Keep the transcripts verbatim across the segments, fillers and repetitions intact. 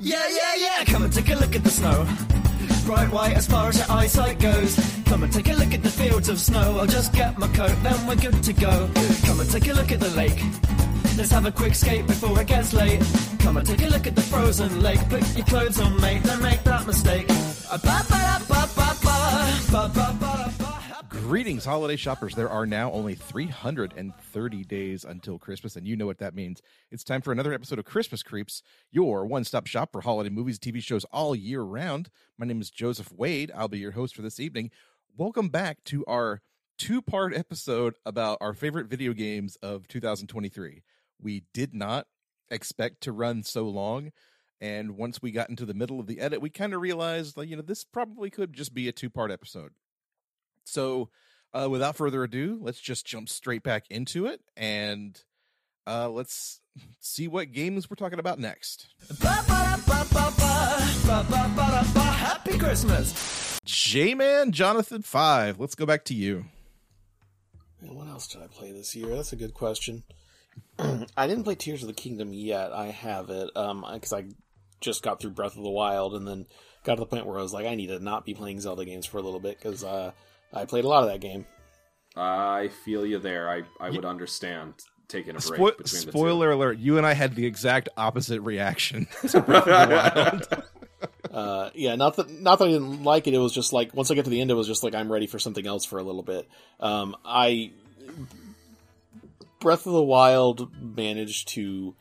Yeah, yeah, yeah, come and take a look at the snow. Bright white as far as your eyesight goes. Come and take a look at the fields of snow. I'll just get my coat, then we're good to go. Come and take a look at the lake. Let's have a quick skate before it gets late. Come and take a look at the frozen lake. Put your clothes on, mate, don't make that mistake. Greetings, holiday shoppers. There are now only three hundred thirty days until Christmas, and you know what that means. It's time for another episode of Christmas Creeps, your one-stop shop for holiday movies and T V shows all year round. My name is Joseph Wade. I'll be your host for this evening. Welcome back to our two-part episode about our favorite video games of two thousand twenty-three. We did not expect to run so long, and once we got into the middle of the edit, we kind of realized, like, you know, this probably could just be a two-part episode. So, uh, without further ado, let's just jump straight back into it, and uh, let's see what games we're talking about next. Happy Christmas! J-Man Jonathan five, let's go back to you. Man, what else did I play this year? That's a good question. I didn't play Tears of the Kingdom yet. I have it, um, because I just got through Breath of the Wild, and then got to the point where I was like, I need to not be playing Zelda games for a little bit, because uh, I played a lot of that game. I feel you there. I, I would understand taking a break Spo- between the spoiler two. alert, you and I had the exact opposite reaction to Breath of the Wild. Uh, yeah, not that not that I didn't like it. It was just like once I get to the end, it was just like I'm ready for something else for a little bit. Um, I Breath of the Wild managed to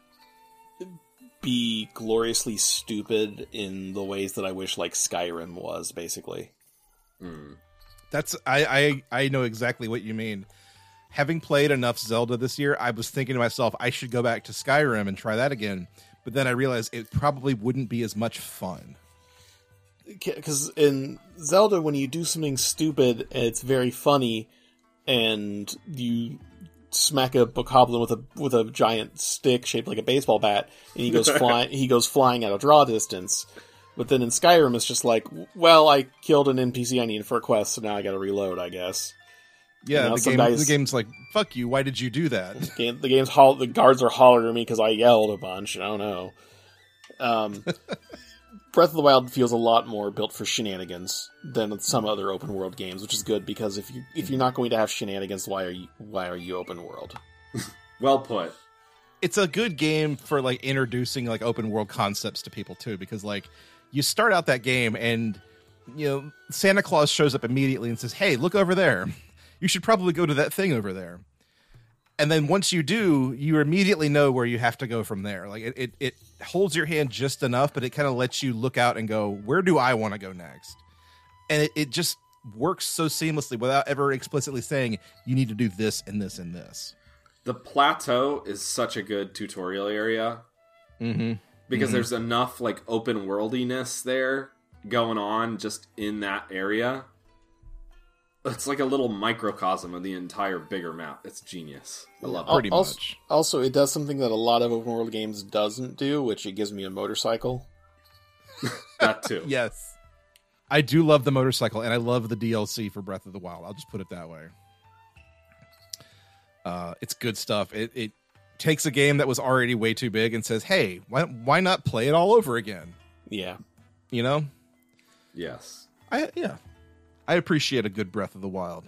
be gloriously stupid in the ways that I wish like Skyrim was, basically. Mm. That's I, I I know exactly what you mean. Having played enough Zelda this year, I was thinking to myself, I should go back to Skyrim and try that again. But then I realized it probably wouldn't be as much fun. Because in Zelda, when you do something stupid, it's very funny, and you smack a bokoblin with a with a giant stick shaped like a baseball bat, and he goes flying. He goes flying at a draw distance. But then in Skyrim, it's just like, well, I killed an N P C I needed for a quest, so now I got to reload, I guess. Yeah, you know, the, game, guys, the game's like, fuck you, why did you do that? The, game, the game's ho- the guards are hollering at me because I yelled a bunch. I don't know. Um, Breath of the Wild feels a lot more built for shenanigans than some other open world games, which is good because if you if you're not going to have shenanigans, why are you why are you open world? Well put. It's a good game for like introducing like open world concepts to people too, because like you start out that game and you know Santa Claus shows up immediately and says, "Hey, look over there. You should probably go to that thing over there." And then once you do, you immediately know where you have to go from there. Like it, it, it holds your hand just enough, but it kind of lets you look out and go, where do I want to go next? And it, it just works so seamlessly without ever explicitly saying you need to do this and this and this. The plateau is such a good tutorial area. Mm-hmm. Because mm-hmm. there's enough like open worldiness there going on just in that area. It's like a little microcosm of the entire bigger map. It's genius. I love it. Pretty also, much. Also, it does something that a lot of open world games doesn't do, which it gives me a motorcycle. That too. Yes. I do love the motorcycle, and I love the D L C for Breath of the Wild. I'll just put it that way. Uh, it's good stuff. It, it takes a game that was already way too big and says, hey, why, why not play it all over again? Yeah. You know? Yes. I Yeah. I appreciate a good Breath of the Wild.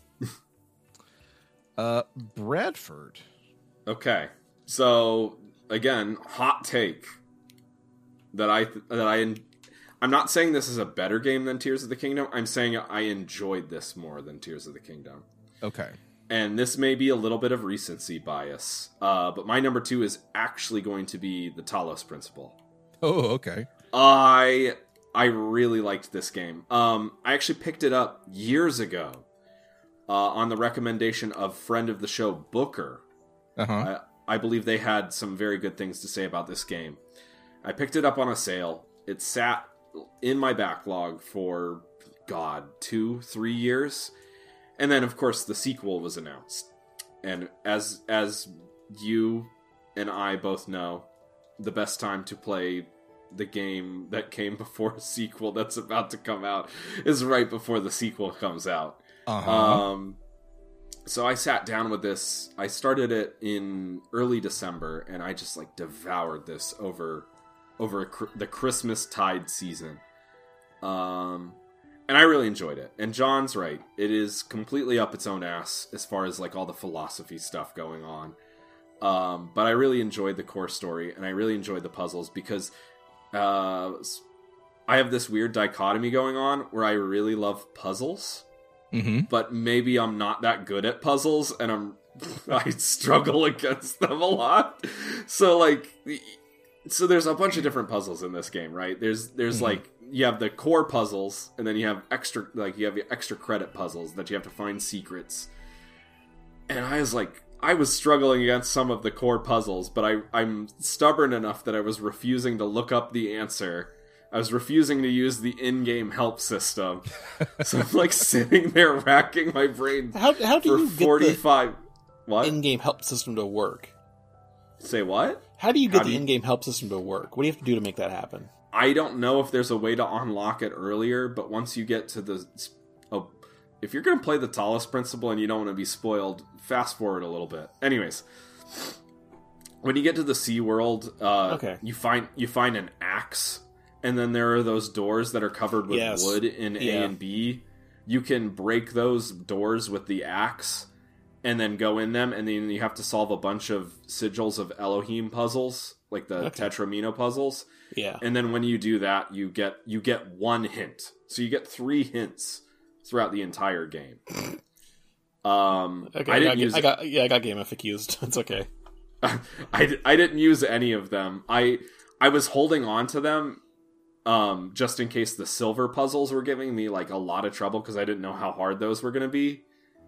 uh, Bradford. Okay. So, again, hot take that I that I I'm not saying this is a better game than Tears of the Kingdom. I'm saying I enjoyed this more than Tears of the Kingdom. Okay. And this may be a little bit of recency bias, uh, but my number two is actually going to be the Talos Principle. Oh, okay. I I really liked this game. Um, I actually picked it up years ago uh, on the recommendation of friend of the show Booker. Uh-huh. I, I believe they had some very good things to say about this game. I picked it up on a sale. It sat in my backlog for, God, two, three years. And then, of course, the sequel was announced. And as as you and I both know, the best time to play the game that came before a sequel that's about to come out is right before the sequel comes out. Uh-huh. Um, so I sat down with this. I started it in early December, and I just like devoured this over over a, cr- the Christmas tide season. Um, and I really enjoyed it. And John's right. It is completely up its own ass as far as like all the philosophy stuff going on. Um, but I really enjoyed the core story, and I really enjoyed the puzzles because uh, I have this weird dichotomy going on where I really love puzzles, Mm-hmm. but maybe I'm not that good at puzzles, and I'm I struggle against them a lot. So like, so there's a bunch of different puzzles in this game, right? There's there's Mm-hmm. like you have the core puzzles, and then you have extra like you have the extra credit puzzles that you have to find secrets. And I was like, I was struggling against some of the core puzzles, but I I'm stubborn enough that I was refusing to look up the answer. I was refusing to use the in-game help system. So I'm like sitting there racking my brain How how do for you get forty-five. What? the in-game help system to work? Say what? How do you get How the do you- in-game help system to work? What do you have to do to make that happen? I don't know if there's a way to unlock it earlier, but once you get to the... Oh, if you're going to play the Talos Principle and you don't want to be spoiled, fast forward a little bit. Anyways, when you get to the Sea World, uh, Okay. you find you find an axe, and then there are those doors that are covered with Yes. wood in Yeah. A and B. You can break those doors with the axe, and then go in them, and then you have to solve a bunch of Sigils of Elohim puzzles, like the Okay. Tetramino puzzles. Yeah. And then when you do that, you get you get one hint. So you get three hints throughout the entire game. Um, Okay, I I, didn't got, use I got yeah, I got gamific used. It's okay. I, I didn't use any of them. I I was holding on to them um, just in case the silver puzzles were giving me like a lot of trouble because I didn't know how hard those were going to be.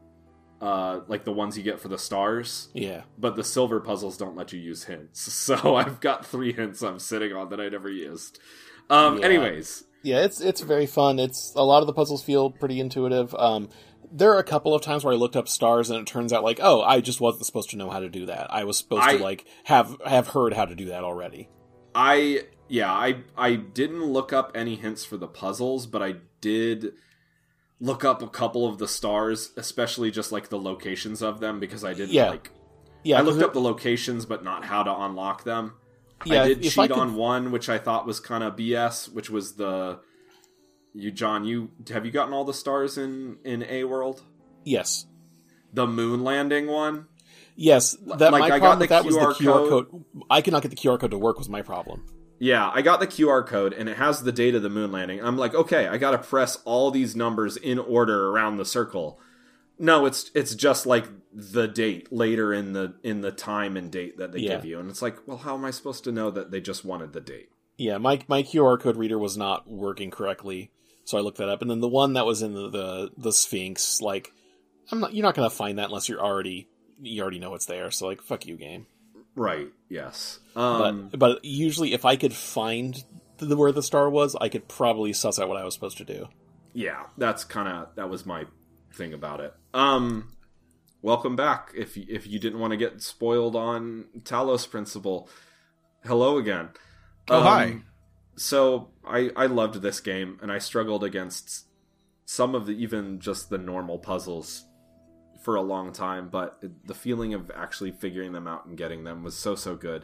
Uh, like the ones you get for the stars. Yeah. But the silver puzzles don't let you use hints. So I've got three hints I'm sitting on that I never used. Um, Yeah. Anyways. Yeah, it's it's very fun. It's a lot of the puzzles feel pretty intuitive. Um, there are a couple of times where I looked up stars and it turns out like, oh, I just wasn't supposed to know how to do that. I was supposed I- to like have have heard how to do that already. I yeah, I I didn't look up any hints for the puzzles, but I did look up a couple of the stars, especially just like the locations of them because I didn't Yeah. like Yeah, I 'cause looked it- up the locations but not how to unlock them. Yeah, I did if cheat I could- on one which I thought was kind of B S, which was the you John, you have you gotten all the stars in in A World? Yes. The moon landing one? Yes, that Like, my I got problem the with that was Q R the Q R code. code. I could not get the Q R code to work was my problem. Yeah, I got the Q R code, and it has the date of the moon landing. I'm like, okay, I gotta press all these numbers in order around the circle. No, it's it's just like the date later in the in the time and date that they Yeah. give you, and it's like, well, how am I supposed to know that they just wanted the date? Yeah, my my Q R code reader was not working correctly, so I looked that up. And then the one that was in the the, the Sphinx, like, I'm not. You're not gonna find that unless you're already you already know it's there. So like, fuck you, game. Right? Yes. Um, But but usually, if I could find the, where the star was, I could probably suss out what I was supposed to do. yeah, that's kind of that was my thing about it. Um, welcome back. If you, if you didn't want to get spoiled on Talos Principle, hello again. Oh, Um, hi. So I I loved this game, and I struggled against some of the even just the normal puzzles for a long time, but the feeling of actually figuring them out and getting them was so so good.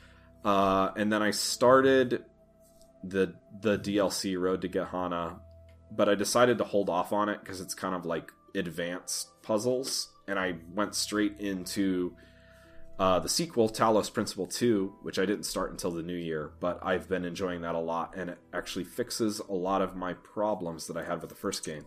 Uh, and then I started the the D L C Road to Gehenna, but I decided to hold off on it because it's kind of like advanced puzzles, and I went straight into uh, the sequel, Talos Principle two, which I didn't start until the new year, but I've been enjoying that a lot, and it actually fixes a lot of my problems that I had with the first game.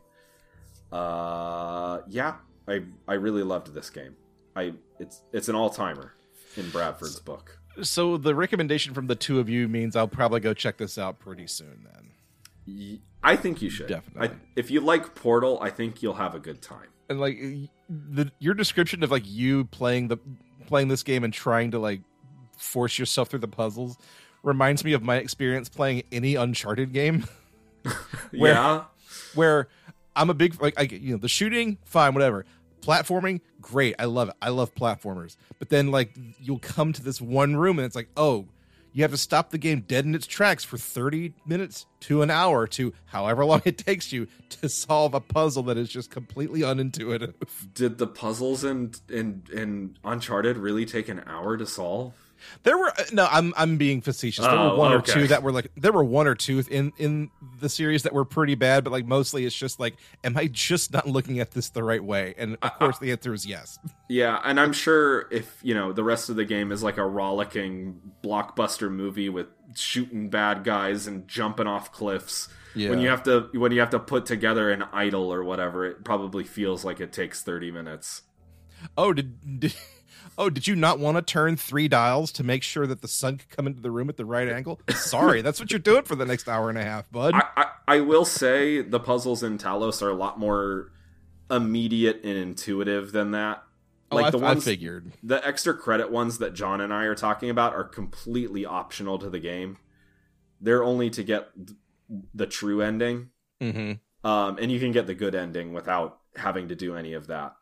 Uh, yeah, I I really loved this game. I it's it's an all timer in Bradford's book. So the recommendation from the two of you means I'll probably go check this out pretty soon then. Y- I think you should. Definitely. I, if you like Portal, I think you'll have a good time. And like the your description of like you playing the playing this game and trying to like force yourself through the puzzles reminds me of my experience playing any Uncharted game. Where- yeah. Where I'm a big like I you know the shooting fine whatever, platforming great, I love it, I love platformers, but then like you'll come to this one room and it's like, oh, you have to stop the game dead in its tracks for thirty minutes to an hour to however long it takes you to solve a puzzle that is just completely unintuitive. Did the puzzles in in in Uncharted really take an hour to solve? There were no. I'm I'm being facetious. There Oh, were one okay. or two that were like. There were one or two in in the series that were pretty bad, but like mostly it's just like, am I just not looking at this the right way? And of course, the answer is yes. Yeah, and I'm sure if, you know, the rest of the game is like a rollicking blockbuster movie with shooting bad guys and jumping off cliffs, Yeah. when you have to when you have to put together an idol or whatever, it probably feels like it takes thirty minutes. Oh, did, did oh did you not want to turn three dials to make sure that the sun could come into the room at the right angle? Sorry, that's what you're doing for the next hour and a half, bud. I, I, I will say the puzzles in Talos are a lot more immediate and intuitive than that. oh, Like I, the I ones, figured. the extra credit ones that John and I are talking about are completely optional to the game. They're only to get the true ending, Mm-hmm. um, and you can get the good ending without having to do any of that.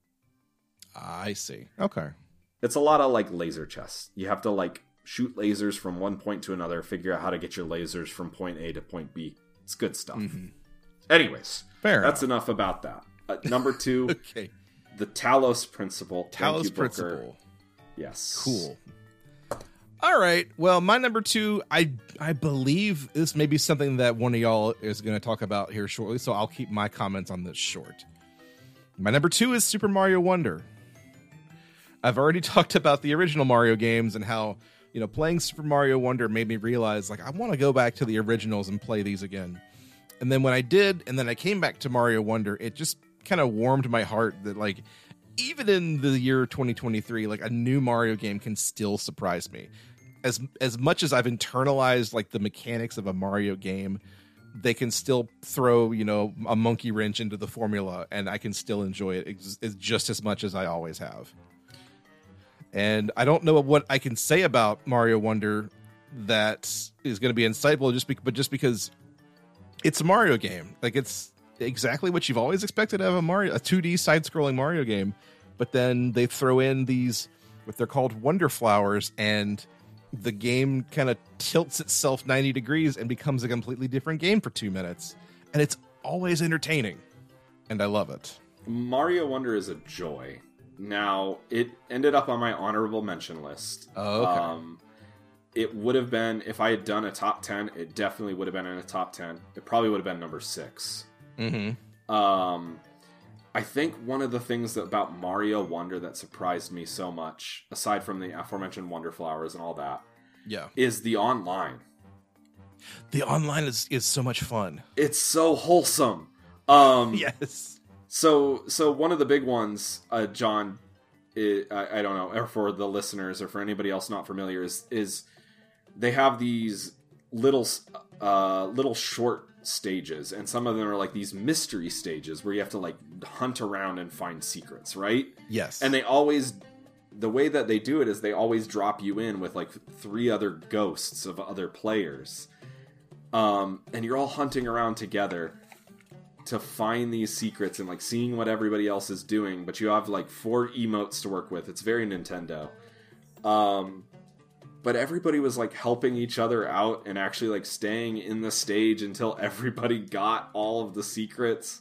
I see. Okay. It's a lot of like laser chess. You have to like shoot lasers from one point to another, figure out how to get your lasers from point A to point B. It's good stuff. Mm-hmm. Anyways, Fair that's enough about that. Uh, number two, Okay. the Talos Principle. Thank Talos you, Booker. Principle. Yes. Cool. All right. Well, my number two, I I believe this may be something that one of y'all is going to talk about here shortly, so I'll keep my comments on this short. My number two is Super Mario Wonder. I've already talked about the original Mario games and how, you know, playing Super Mario Wonder made me realize, like, I want to go back to the originals and play these again. And then when I did, and then I came back to Mario Wonder, it just kind of warmed my heart that, like, even in the year twenty twenty-three, like, a new Mario game can still surprise me. As as much as I've internalized, like, the mechanics of a Mario game, they can still throw, you know, a monkey wrench into the formula, and I can still enjoy it ex- ex- just as much as I always have. And I don't know what I can say about Mario Wonder that is going to be insightful, just be- but just because it's a Mario game. Like, it's exactly what you've always expected out of a Mario, a two D side-scrolling Mario game. But then they throw in these, what they're called Wonder Flowers, and the game kind of tilts itself ninety degrees and becomes a completely different game for two minutes. And it's always entertaining. And I love it. Mario Wonder is a joy. Now, it ended up on my honorable mention list. Oh, okay. Um, it would have been, if I had done a top ten, it definitely would have been in a top ten. It probably would have been number six. Mm-hmm. Um, I think one of the things that, about Mario Wonder that surprised me so much, aside from the aforementioned Wonder Flowers and all that, Yeah. is the online. The online is, is so much fun. It's so wholesome. Um, Yes. So, so one of the big ones, uh, John, I, I, I don't know, or for the listeners or for anybody else not familiar, is is they have these little, uh, little short stages, and some of them are like these mystery stages where you have to like hunt around and find secrets, right? Yes. And they always, the way that they do it is they always drop you in with like three other ghosts of other players, um, and you're all hunting around together to find these secrets and like seeing what everybody else is doing, but you have like four emotes to work with. It's very Nintendo. Um, but everybody was like helping each other out and actually like staying in the stage until everybody got all of the secrets.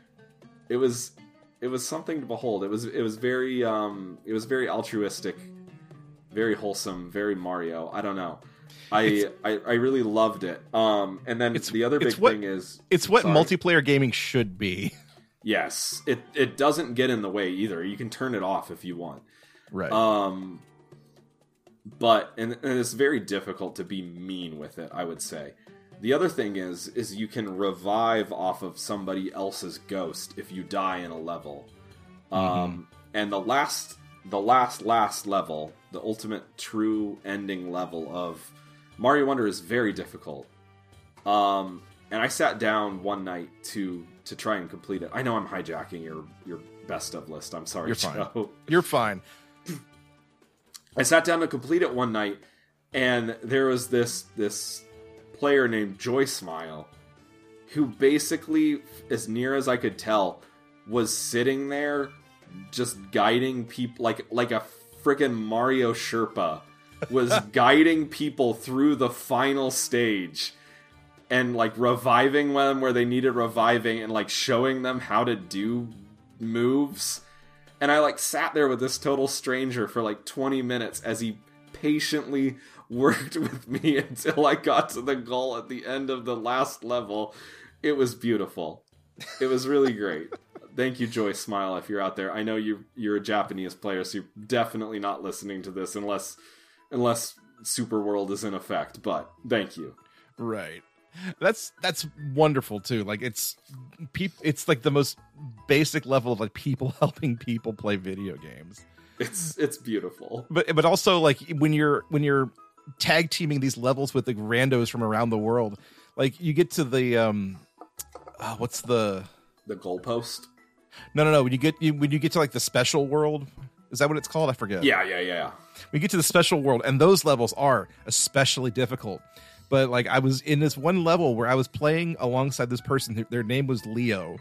It was, it was something to behold. It was, it was very, um, it was very altruistic, very wholesome, very Mario. I don't know. I, I I really loved it. Um, and then It's- the other big it's what- thing is It's what Sorry. multiplayer gaming should be. Yes, it it doesn't get in the way either. You can turn it off if you want. Right. Um, but and, and it's very difficult to be mean with it, I would say. The other thing is is you can revive off of somebody else's ghost if you die in a level. Um, and the last the last last level, the ultimate true ending level of Mario Wonder is very difficult. Um, and I sat down one night to to try and complete it. I know I'm hijacking your your best of list. I'm sorry, You're fine. Joe. You're fine. I sat down to complete it one night, and there was this this player named Joy Smile, who basically, as near as I could tell, was sitting there just guiding people like like a friggin' Mario Sherpa was guiding people through the final stage and like reviving them where they needed reviving and like showing them how to do moves. And I like sat there with this total stranger for like twenty minutes as he patiently worked with me until I got to the goal at the end of the last level. It was beautiful. It was really great. Thank you, Joy Smile, if you're out there. I know you you're a Japanese player, so you're definitely not listening to this unless unless Super World is in effect, but thank you. Right. That's that's wonderful too. Like it's peop, it's like the most basic level of like people helping people play video games. It's it's beautiful. But but also like when you're when you're tag teaming these levels with the randos from around the world, like you get to the um uh, what's the the goalpost? No, no, no. When you get you, when you get to like the special world, is that what it's called? I forget. Yeah, yeah, yeah. We get to the special world, and those levels are especially difficult. But like I was in this one level where I was playing alongside this person. Their name was Leo,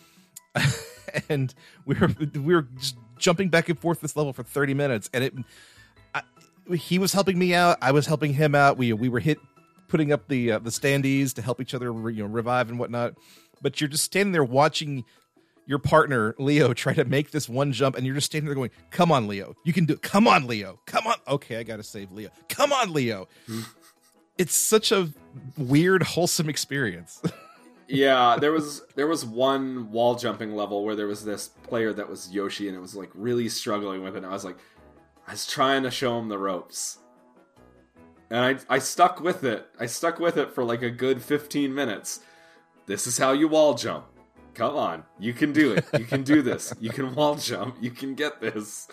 and we were we were just jumping back and forth this level for thirty minutes, and it I, he was helping me out. I was helping him out. We we were hit putting up the uh, the standees to help each other, you know, revive and whatnot. But you're just standing there watching your partner, Leo, try to make this one jump, and you're just standing there going, come on, Leo. You can do it. Come on, Leo. Come on. Okay, I got to save Leo. Come on, Leo. It's such a weird, wholesome experience. Yeah, there was there was one wall jumping level where there was this player that was Yoshi, and it was like really struggling with it. And I was like, I was trying to show him the ropes. And I, I stuck with it. I stuck with it for like a good fifteen minutes. This is how you wall jump. Come on, you can do it. You can do this. You can wall jump. You can get this.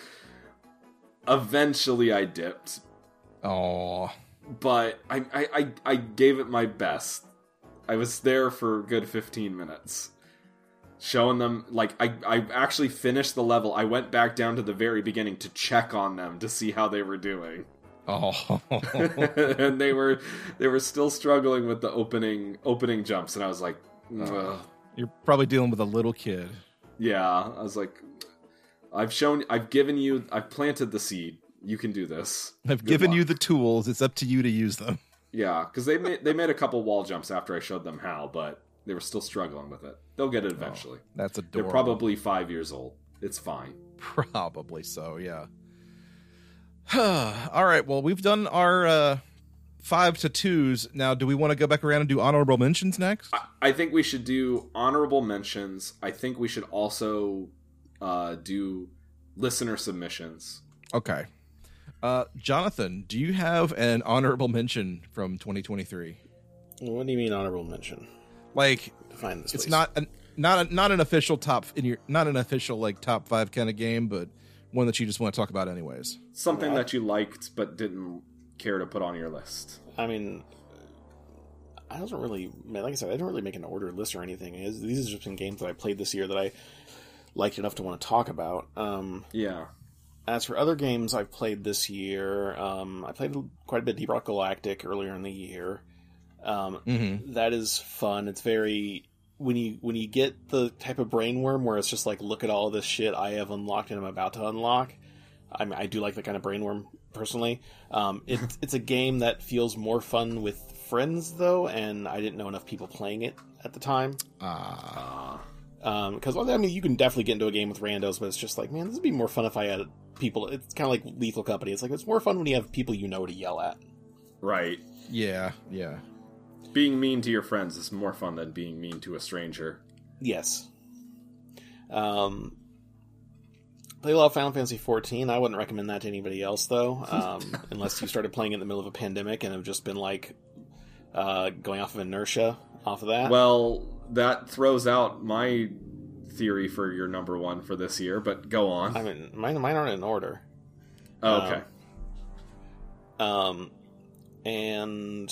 Eventually, I dipped. Oh, but I, I, I, I gave it my best. I was there for a good fifteen minutes, showing them. Like I, I actually finished the level. I went back down to the very beginning to check on them to see how they were doing. Oh, and they were, they were still struggling with the opening, opening jumps, and I was like, ugh. You're probably dealing with a little kid. Yeah, I was like, I've shown, I've given you, I've planted the seed. You can do this. I've Good given luck. you the tools. It's up to you to use them. Yeah, because they made they made a couple wall jumps after I showed them how, but they were still struggling with it. They'll get it eventually. Oh, that's adorable. They're probably five years old. It's fine. Probably so. Yeah. All right. Well, we've done our uh, five to twos. Now, do we want to go back around and do honorable mentions next? I, I think we should do honorable mentions. I think we should also uh, do listener submissions. Okay. Uh, Jonathan, do you have an honorable mention from twenty twenty-three? What do you mean honorable mention? Like, Define this. it's please. not an, not a, not an official top in your not an official like top five kind of game, but one that you just want to talk about anyways. Something Yeah. that you liked but didn't care to put on your list. I mean, I don't really, man, like I said, I didn't really make an ordered list or anything. It's- These are just some games that I played this year that I liked enough to want to talk about. Um, Yeah. as for other games I've played this year, um, I played quite a bit of Deep Rock Galactic earlier in the year. Um, Mm-hmm. that is fun. It's very when you when you get the type of brainworm where it's just like, look at all this shit I have unlocked and I'm about to unlock. I mean, I do like that kind of brainworm personally. Um, it, it's a game that feels more fun with friends though, and I didn't know enough people playing it at the time. Ah, Uh, Because well, I mean, you can definitely get into a game with randos, but it's just like, man, this would be more fun if I had people. It's kind of like Lethal Company. It's like it's more fun when you have people you know to yell at. right. yeah, yeah. Being mean to your friends is more fun than being mean to a stranger. Yes. Um, play a lot of Final Fantasy fourteen. I wouldn't recommend that to anybody else, though, um, unless you started playing it in the middle of a pandemic and have just been like uh, going off of inertia off of that. Well, that throws out my theory for your number one for this year, but go on. I mean, mine, mine aren't in order. Oh, okay. Um, and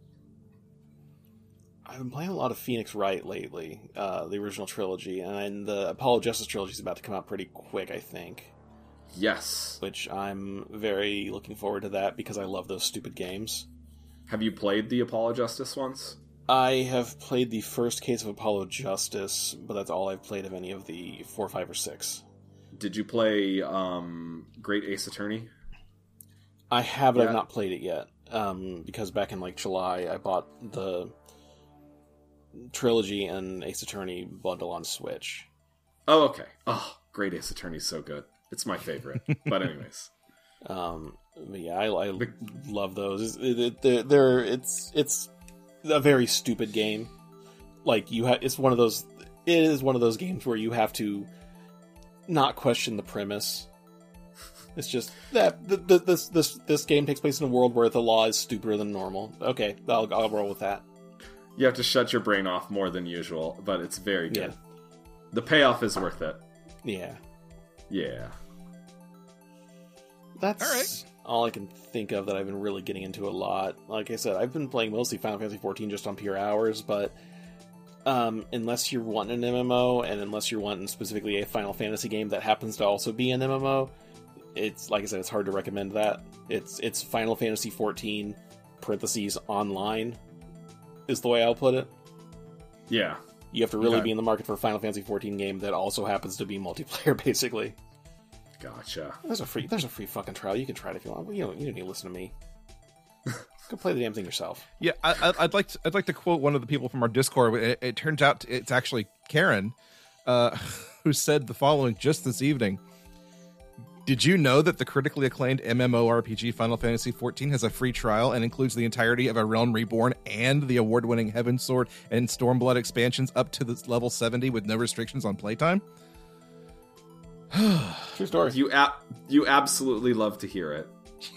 I've been playing a lot of Phoenix Wright lately, uh, the original trilogy, and the Apollo Justice trilogy is about to come out pretty quick, I think. Yes. Which I'm very looking forward to that because I love those stupid games. Have you played the Apollo Justice ones? I have played the first case of Apollo Justice, but that's all I've played of any of the four, five, or six. Did you play um, Great Ace Attorney? I have, but Yeah. I've not played it yet. Um, because back in like July, I bought the trilogy and Ace Attorney bundle on Switch. Oh, okay. Oh, Great Ace Attorney's so good. It's my favorite. But anyways. Um, Yeah, I, I love those. It, it, they're, they're it's it's a very stupid game. Like you have, it's one of those. It is one of those games where you have to not question the premise. It's just that the, the, this this this game takes place in a world where the law is stupider than normal. Okay, I'll I'll roll with that. You have to shut your brain off more than usual, but it's very good. Yeah. The payoff is worth it. Yeah. Yeah. That's all right. All I can think of that I've been really getting into a lot. Like I said, I've been playing mostly Final Fantasy fourteen just on pure hours, but um, unless you're wanting an M M O, and unless you're wanting specifically a Final Fantasy game that happens to also be an M M O, it's, like I said, it's hard to recommend that. It's it's Final Fantasy fourteen, parentheses, online, is the way I'll put it. Yeah. You have to really Okay. be in the market for a Final Fantasy fourteen game that also happens to be multiplayer, basically. Gotcha. There's a free, there's a free fucking trial. You can try it if you want. But you don't, you don't need to listen to me. Go play the damn thing yourself. Yeah, I, I- I'd like to, I'd like to quote one of the people from our Discord. It, it turns out it's actually Karen, uh, who said the following just this evening. Did you know that the critically acclaimed MMORPG Final Fantasy fourteen has a free trial and includes the entirety of A Realm Reborn and the award-winning Heaven's Sword and Stormblood expansions up to the level seventy with no restrictions on playtime? True story. You ab- you absolutely love to hear it.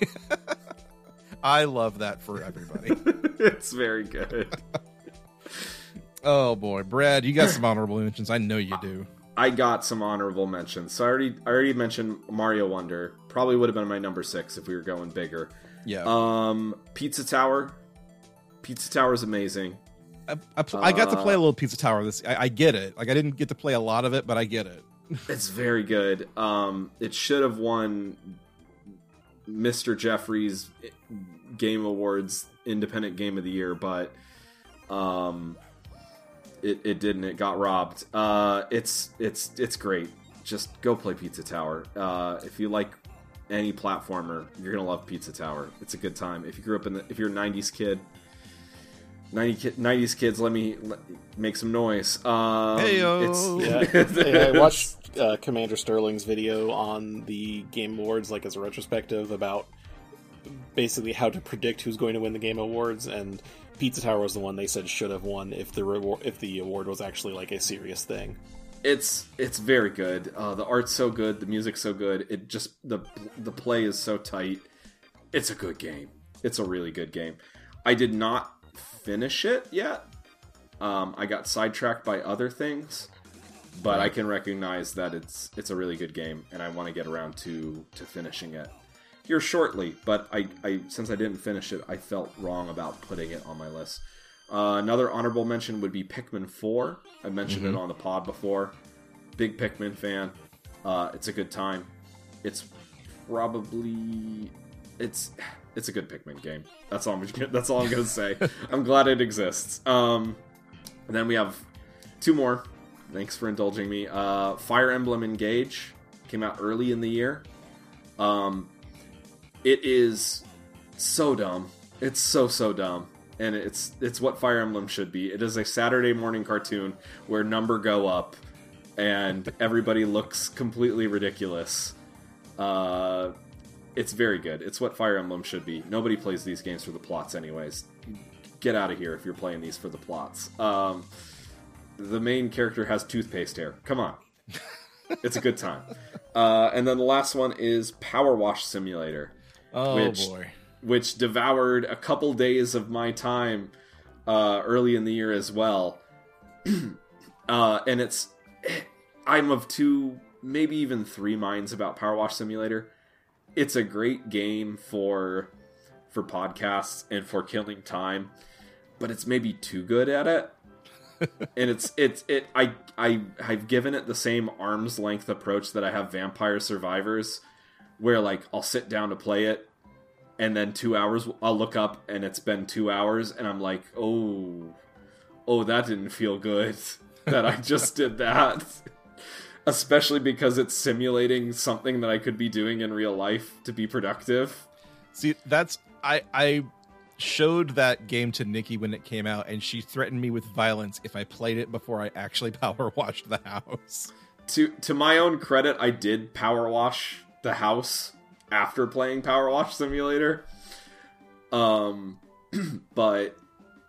I love that for everybody. It's very good. Oh boy, Brad, you got some honorable mentions. I know you do. I got some honorable mentions. So I already I already mentioned Mario Wonder. Probably would have been my number six if we were going bigger. Yeah, Um, Pizza Tower. Pizza Tower is amazing. I, I, pl- I got to uh, play a little Pizza Tower. This I, I get it. Like I didn't get to play a lot of it, but I get it. It's very good. Um, it should have won Mister Jeffrey's Game Awards Independent Game of the Year, but um, it, it didn't. It got robbed. Uh, it's it's it's great. Just go play Pizza Tower. Uh, if you like any platformer, you're gonna love Pizza Tower. It's a good time. If you grew up in the, if you're a nineties kid, nineties kids, let me let, make some noise. Um, Heyo. it's- Yeah, yeah, I watched uh, Commander Sterling's video on the Game Awards, like as a retrospective about basically how to predict who's going to win the Game Awards, and Pizza Tower was the one they said should have won if the reward, if the award was actually like a serious thing. It's it's very good. Uh, the art's so good, the music's so good. It just the the play is so tight. It's a good game. It's a really good game. I did not finish it yet. Um, I got sidetracked by other things, but I can recognize that it's it's a really good game, and I want to get around to to finishing it here shortly. But I, I since I didn't finish it, I felt wrong about putting it on my list. Uh, another honorable mention would be Pikmin four. I mentioned Mhm. it on the pod before. Big Pikmin fan. Uh, it's a good time. It's probably it's it's a good Pikmin game. That's all I'm that's all I'm gonna say. I'm glad it exists. Um, and then we have two more. Thanks for indulging me. Uh, Fire Emblem Engage came out early in the year. Um, it is so dumb. It's so so dumb. And it's it's what Fire Emblem should be. It is a Saturday morning cartoon where number go up and everybody looks completely ridiculous. Uh, it's very good. It's what Fire Emblem should be. Nobody plays these games for the plots anyways. Get out of here if you're playing these for the plots. Um, the main character has toothpaste hair. Come on. It's a good time. Uh, and then the last one is Power Wash Simulator. Oh Which- boy. which devoured a couple days of my time uh, early in the year as well. uh, and it's... I'm of two, maybe even three minds about Power Wash Simulator. It's a great game for for podcasts and for killing time, but it's maybe too good at it. And it's it's it I I I've given it the same arm's length approach that I have Vampire Survivors, where like I'll sit down to play it, and then two hours I'll look up and it's been two hours, and I'm like, oh, oh, that didn't feel good that I just did that. Especially because it's simulating something that I could be doing in real life to be productive. See, that's I I showed that game to Nikki when it came out, and she threatened me with violence if I played it before I actually power washed the house. To to my own credit, I did power wash the house after playing Power Wash Simulator. Um, but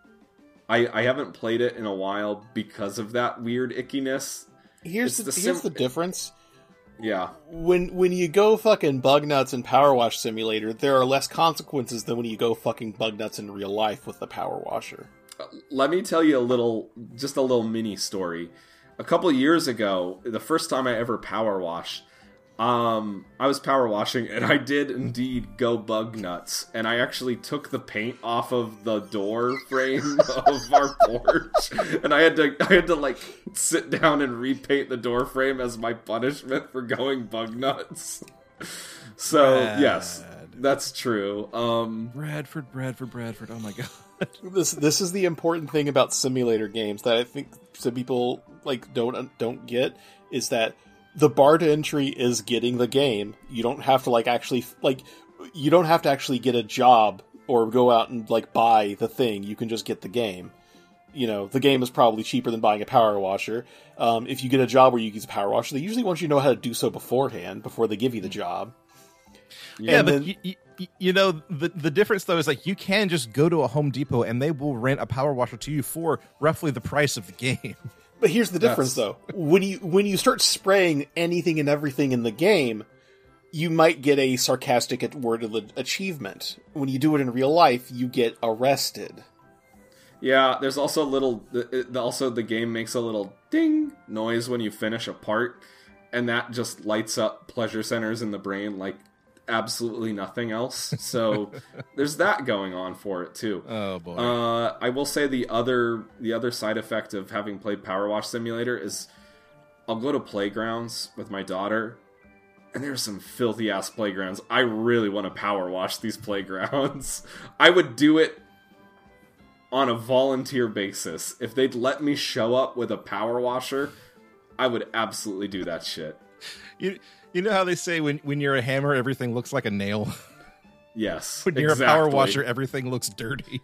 I I haven't played it in a while because of that weird ickiness. Here's the, the here's sim- the difference. Yeah. When when you go fucking bug nuts in Power Wash Simulator, there are less consequences than when you go fucking bug nuts in real life with the Power Washer. Let me tell you a little, just a little mini story. A couple years ago, the first time I ever power washed, um, I was power washing, and I did indeed go bug nuts. And I actually took the paint off of the door frame of our porch, and I had to, I had to like sit down and repaint the door frame as my punishment for going bug nuts. So Brad. Yes, that's true. Um, Bradford, Bradford, Bradford. Oh my god. This this is the important thing about simulator games that I think some people like don't don't get is that the bar to entry is getting the game. You don't have to like actually like you don't have to actually get a job or go out and like buy the thing. You can just get the game. You know, the game is probably cheaper than buying a power washer. Um, if you get a job where you use a power washer, they usually want you to know how to do so beforehand before they give you the job. Yeah, And but then- you, you, you know the the difference though is like you can just go to a Home Depot and they will rent a power washer to you for roughly the price of the game. But here's the difference, That's- though. When you when you start spraying anything and everything in the game, you might get a sarcastic at worded achievement. When you do it in real life, you get arrested. Yeah, there's also a little. It, also, the game makes a little ding noise when you finish a part, and that just lights up pleasure centers in the brain like absolutely nothing else. So there's that going on for it too. Oh boy. Uh, I will say the other the other side effect of having played Power Wash Simulator is I'll go to playgrounds with my daughter, and there's some filthy ass playgrounds. I really want to power wash these playgrounds. I would do it on a volunteer basis. If they'd let me show up with a power washer, I would absolutely do that shit. You you know how they say when, when you're a hammer, everything looks like a nail? Yes. When you're exactly. a power washer, everything looks dirty.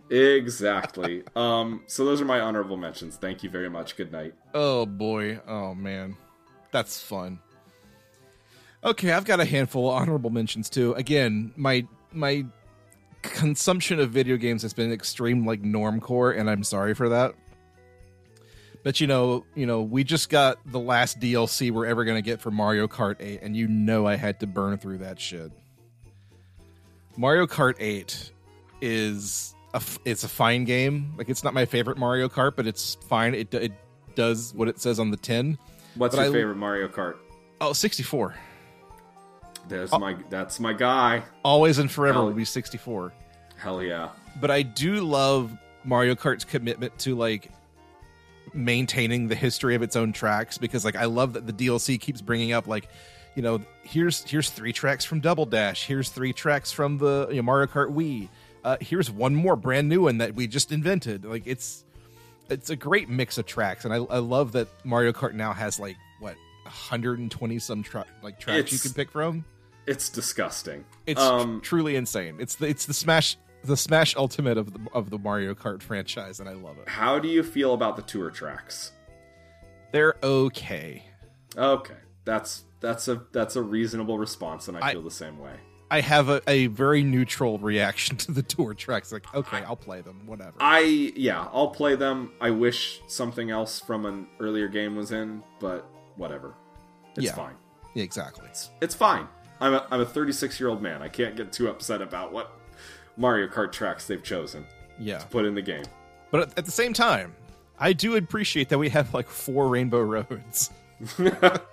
Exactly. um, so those are my honorable mentions. Thank you very much. Good night. Oh boy. Oh man. That's fun. Okay, I've got a handful of honorable mentions too. Again, my my consumption of video games has been extreme like normcore, and I'm sorry for that. But you know, you know, we just got the last D L C we're ever gonna get for Mario Kart eight, and you know I had to burn through that shit. Mario Kart eight is a f- it's a fine game. Like, it's not my favorite Mario Kart, but it's fine. It it does what it says on the tin. What's But your I- favorite Mario Kart? Oh, sixty-four. There's my that's my guy. Always and forever Oh. will be sixty-four. Hell yeah. But I do love Mario Kart's commitment to like maintaining the history of its own tracks, because like I love that the D L C keeps bringing up like, you know, here's here's three tracks from Double Dash, here's three tracks from the you know, Mario Kart Wii, uh, here's one more brand new one that we just invented. Like, it's it's a great mix of tracks, and I, I love that Mario Kart now has like what one hundred twenty some tra- like tracks you It's- can pick from. It's disgusting. It's um, tr- truly insane. It's the it's the Smash the Smash Ultimate of the of the Mario Kart franchise, and I love it. how do you feel about the tour tracks? They're okay. Okay. That's that's a that's a reasonable response, and I, I- feel the same way. I have a, a very neutral reaction to the tour tracks. Like, okay, I'll play them, whatever. I yeah, I'll play them. I wish something else from an earlier game was in, but whatever. It's Yeah. fine. Yeah, exactly. It's, it's fine. I'm a I'm a thirty-six year old man. I can't get too upset about what Mario Kart tracks they've chosen Yeah, to put in the game. but at, at the same time, I do appreciate that we have like four Rainbow Roads. You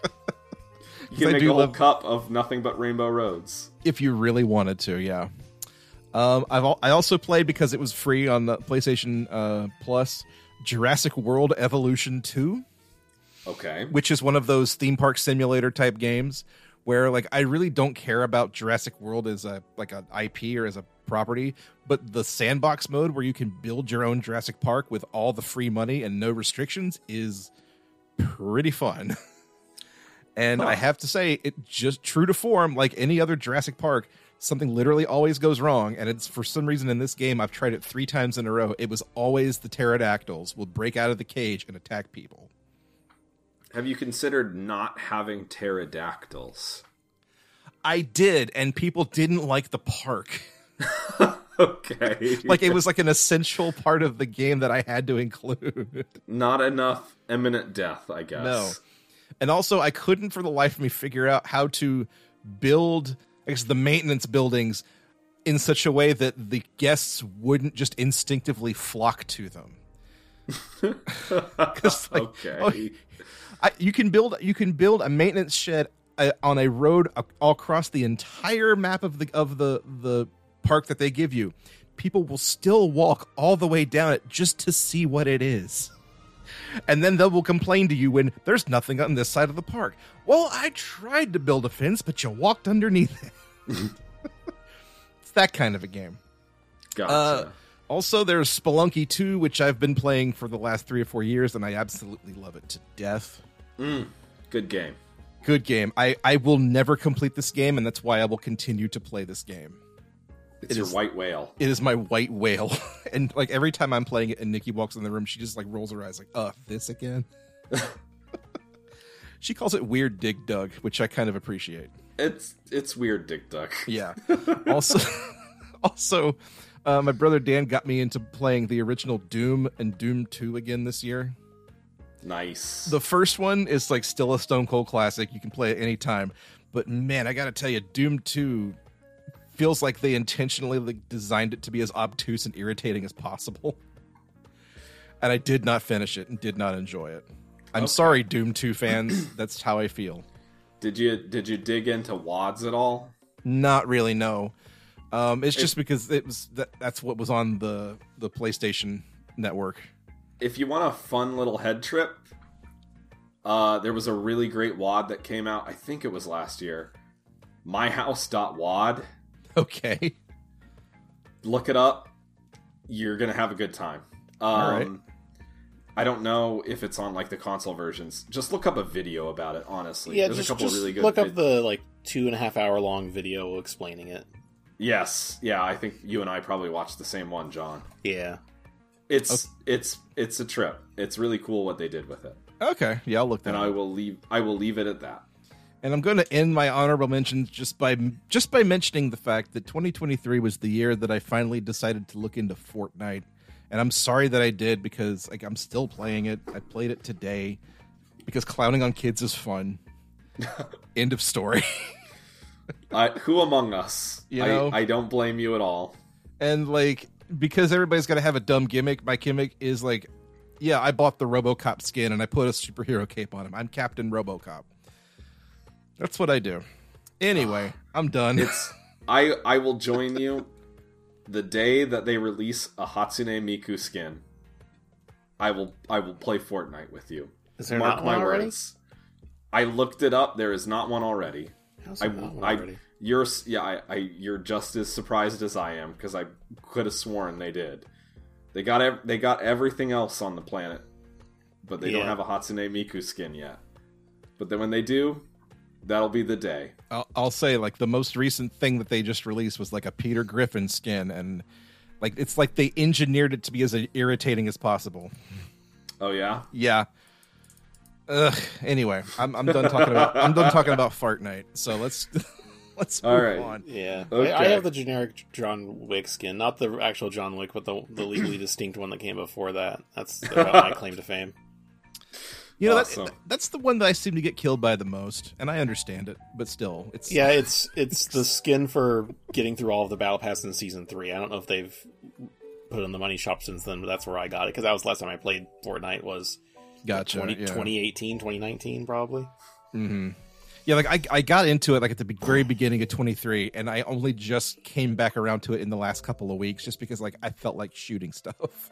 can I make do a whole love- cup of nothing but rainbow roads. If you really wanted to, yeah. Um, I've al- I also played, because it was free on the PlayStation uh, Plus, Jurassic World Evolution two, Okay. which is one of those theme park simulator type games where like I really don't care about Jurassic World as a like an I P or as a property, but the sandbox mode where you can build your own Jurassic Park with all the free money and no restrictions is pretty fun. And Huh. I have to say, it just true to form, like any other Jurassic Park, something literally always goes wrong. And it's for some reason in this game, I've tried it three times in a row. It was always the pterodactyls will break out of the cage and attack people. Have you considered not having pterodactyls? I did, and people didn't like the park. Okay. Like, it was like an essential part of the game that I had to include. Not enough imminent death, I guess. No. And also, I couldn't for the life of me figure out how to build, I guess, the maintenance buildings in such a way that the guests wouldn't just instinctively flock to them. Like, Okay. oh, I, you can build you can build a maintenance shed uh, on a road uh, all across the entire map of the of the the park that they give you. People will still walk all the way down it just to see what it is. And then they will complain to you when there's nothing on this side of the park. Well, I tried to build a fence, but you walked underneath it. It's that kind of a game. Gotcha. Uh, also, there's Spelunky two, which I've been playing for the last three or four years, and I absolutely love it to death. Mm, good game. Good game. I, I will never complete this game, and that's why I will continue to play this game. It's It your is- white whale. It is my white whale. And like every time I'm playing it and Nikki walks in the room, she just like rolls her eyes like, uh, this again? She calls it Weird Dig Dug, which I kind of appreciate. It's it's weird, Dick Duck. Yeah. Also, also, uh, my brother Dan got me into playing the original Doom and Doom two again this year. Nice. The first one is like still a Stone Cold classic. You can play it anytime. But man, I gotta tell you, Doom two feels like they intentionally like, designed it to be as obtuse and irritating as possible. And I did not finish it and did not enjoy it. I'm Okay. sorry, Doom two fans. That's how I feel. Did you did you dig into W O Ds at all? Not really, no. Um, it's just because it was that, that's what was on the, the PlayStation Network. If you want a fun little head trip, uh, there was a really great W O D that came out. I think it was last year. myhouse.wad. Okay. Look it up. You're gonna have a good time. Um, All right. I don't know if it's on like the console versions. Just look up a video about it. Honestly, Yeah, there's just, a couple just really good. look vid- up the like two and a half hour long video explaining it. Yes, yeah. I think you and I probably watched the same one, John. Yeah. It's it's it's a trip. It's really cool what they did with it, Okay. Yeah, I'll look that and up. I will leave. I will leave it at that. And I'm going to end my honorable mentions just by just by mentioning the fact that twenty twenty-three was the year that I finally decided to look into Fortnite. And I'm sorry that I did because like I'm still playing it. I played it today because clowning on kids is fun. End of story. I, who among us? You know? I, I don't blame you at all. And like because everybody's got to have a dumb gimmick, my gimmick is like, yeah, I bought the RoboCop skin and I put a superhero cape on him. I'm Captain RoboCop. That's what I do. Anyway, I'm done. It's I I will join you the day that they release a Hatsune Miku skin. I will I will play Fortnite with you. Is there Mark not my one already? words. I looked it up. There is not one already. How's I, there not one I already? you're yeah I, I you're just as surprised as I am because I could have sworn they did. They got ev- they got everything else on the planet, but they don't Yeah. have a Hatsune Miku skin yet. But then when they do, that'll be the day. I'll, I'll say like the most recent thing that they just released was like a Peter Griffin skin, and like it's like they engineered it to be as irritating as possible. Oh yeah. Yeah. Ugh. Anyway, I'm I'm done talking about I'm done talking about Fortnite. So let's let's move All right. on. Yeah, Okay. I, I have the generic John Wick skin, not the actual John Wick, but the the legally distinct one that came before that. That's about my claim to fame. You know Awesome. that, that's the one that I seem to get killed by the most, and I understand it, but still, it's Yeah, it's it's the skin for getting through all of the battle pass in season three. I don't know if they've put it in the money shop since then, but that's where I got it because that was the last time I played Fortnite was gotcha. twenty, yeah. twenty eighteen, twenty nineteen probably. Mm-hmm. Yeah, like I I got into it like at the be- very beginning of twenty-three, and I only just came back around to it in the last couple of weeks, just because like I felt like shooting stuff.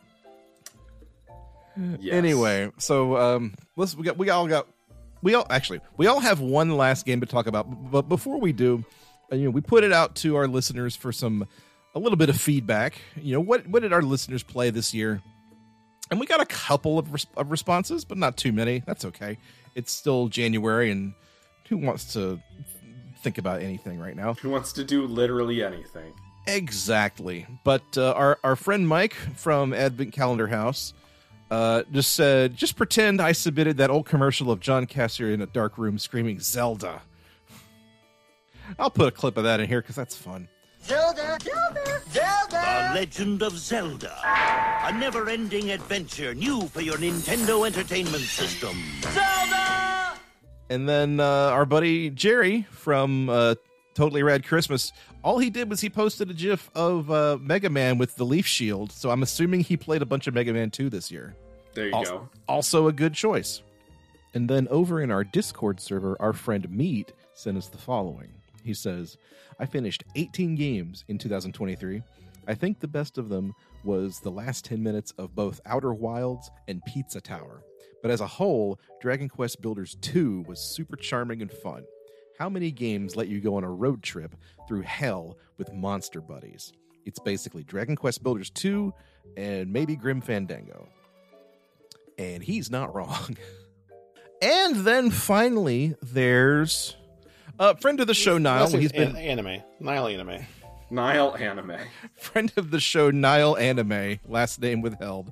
Yes. Anyway, so um, let's we got we all got we all actually we all have one last game to talk about, but before we do, uh, you know, we put it out to our listeners for some a little bit of feedback. You know, what what did our listeners play this year? And we got a couple of, res- of responses, but not too many. That's okay. It's still January, and who wants to think about anything right now? Who wants to do literally anything? Exactly. But uh, our our friend Mike from Advent Calendar House uh, just said, just pretend I submitted that old commercial of John Cassier in a dark room screaming Zelda. I'll put a clip of that in here because that's fun. Zelda, Zelda, Zelda. The Legend of Zelda. A never-ending adventure new for your Nintendo Entertainment System. Zelda! And then uh, our buddy Jerry from uh, Totally Rad Christmas, all he did was he posted a GIF of uh, Mega Man with the Leaf Shield. So I'm assuming he played a bunch of Mega Man two this year. There you also, go. Also a good choice. And then over in our Discord server, our friend Meat sent us the following. He says, I finished eighteen games in two thousand twenty-three. I think the best of them was the last ten minutes of both Outer Wilds and Pizza Tower. But as a whole, Dragon Quest Builders two was super charming and fun. How many games let you go on a road trip through hell with monster buddies? It's basically Dragon Quest Builders two and maybe Grim Fandango. And he's not wrong. And then finally, there's a friend of the show, Niall. He's been an- anime. Nile anime. Nile Anime. Friend of the show, Niall Anime, last name withheld.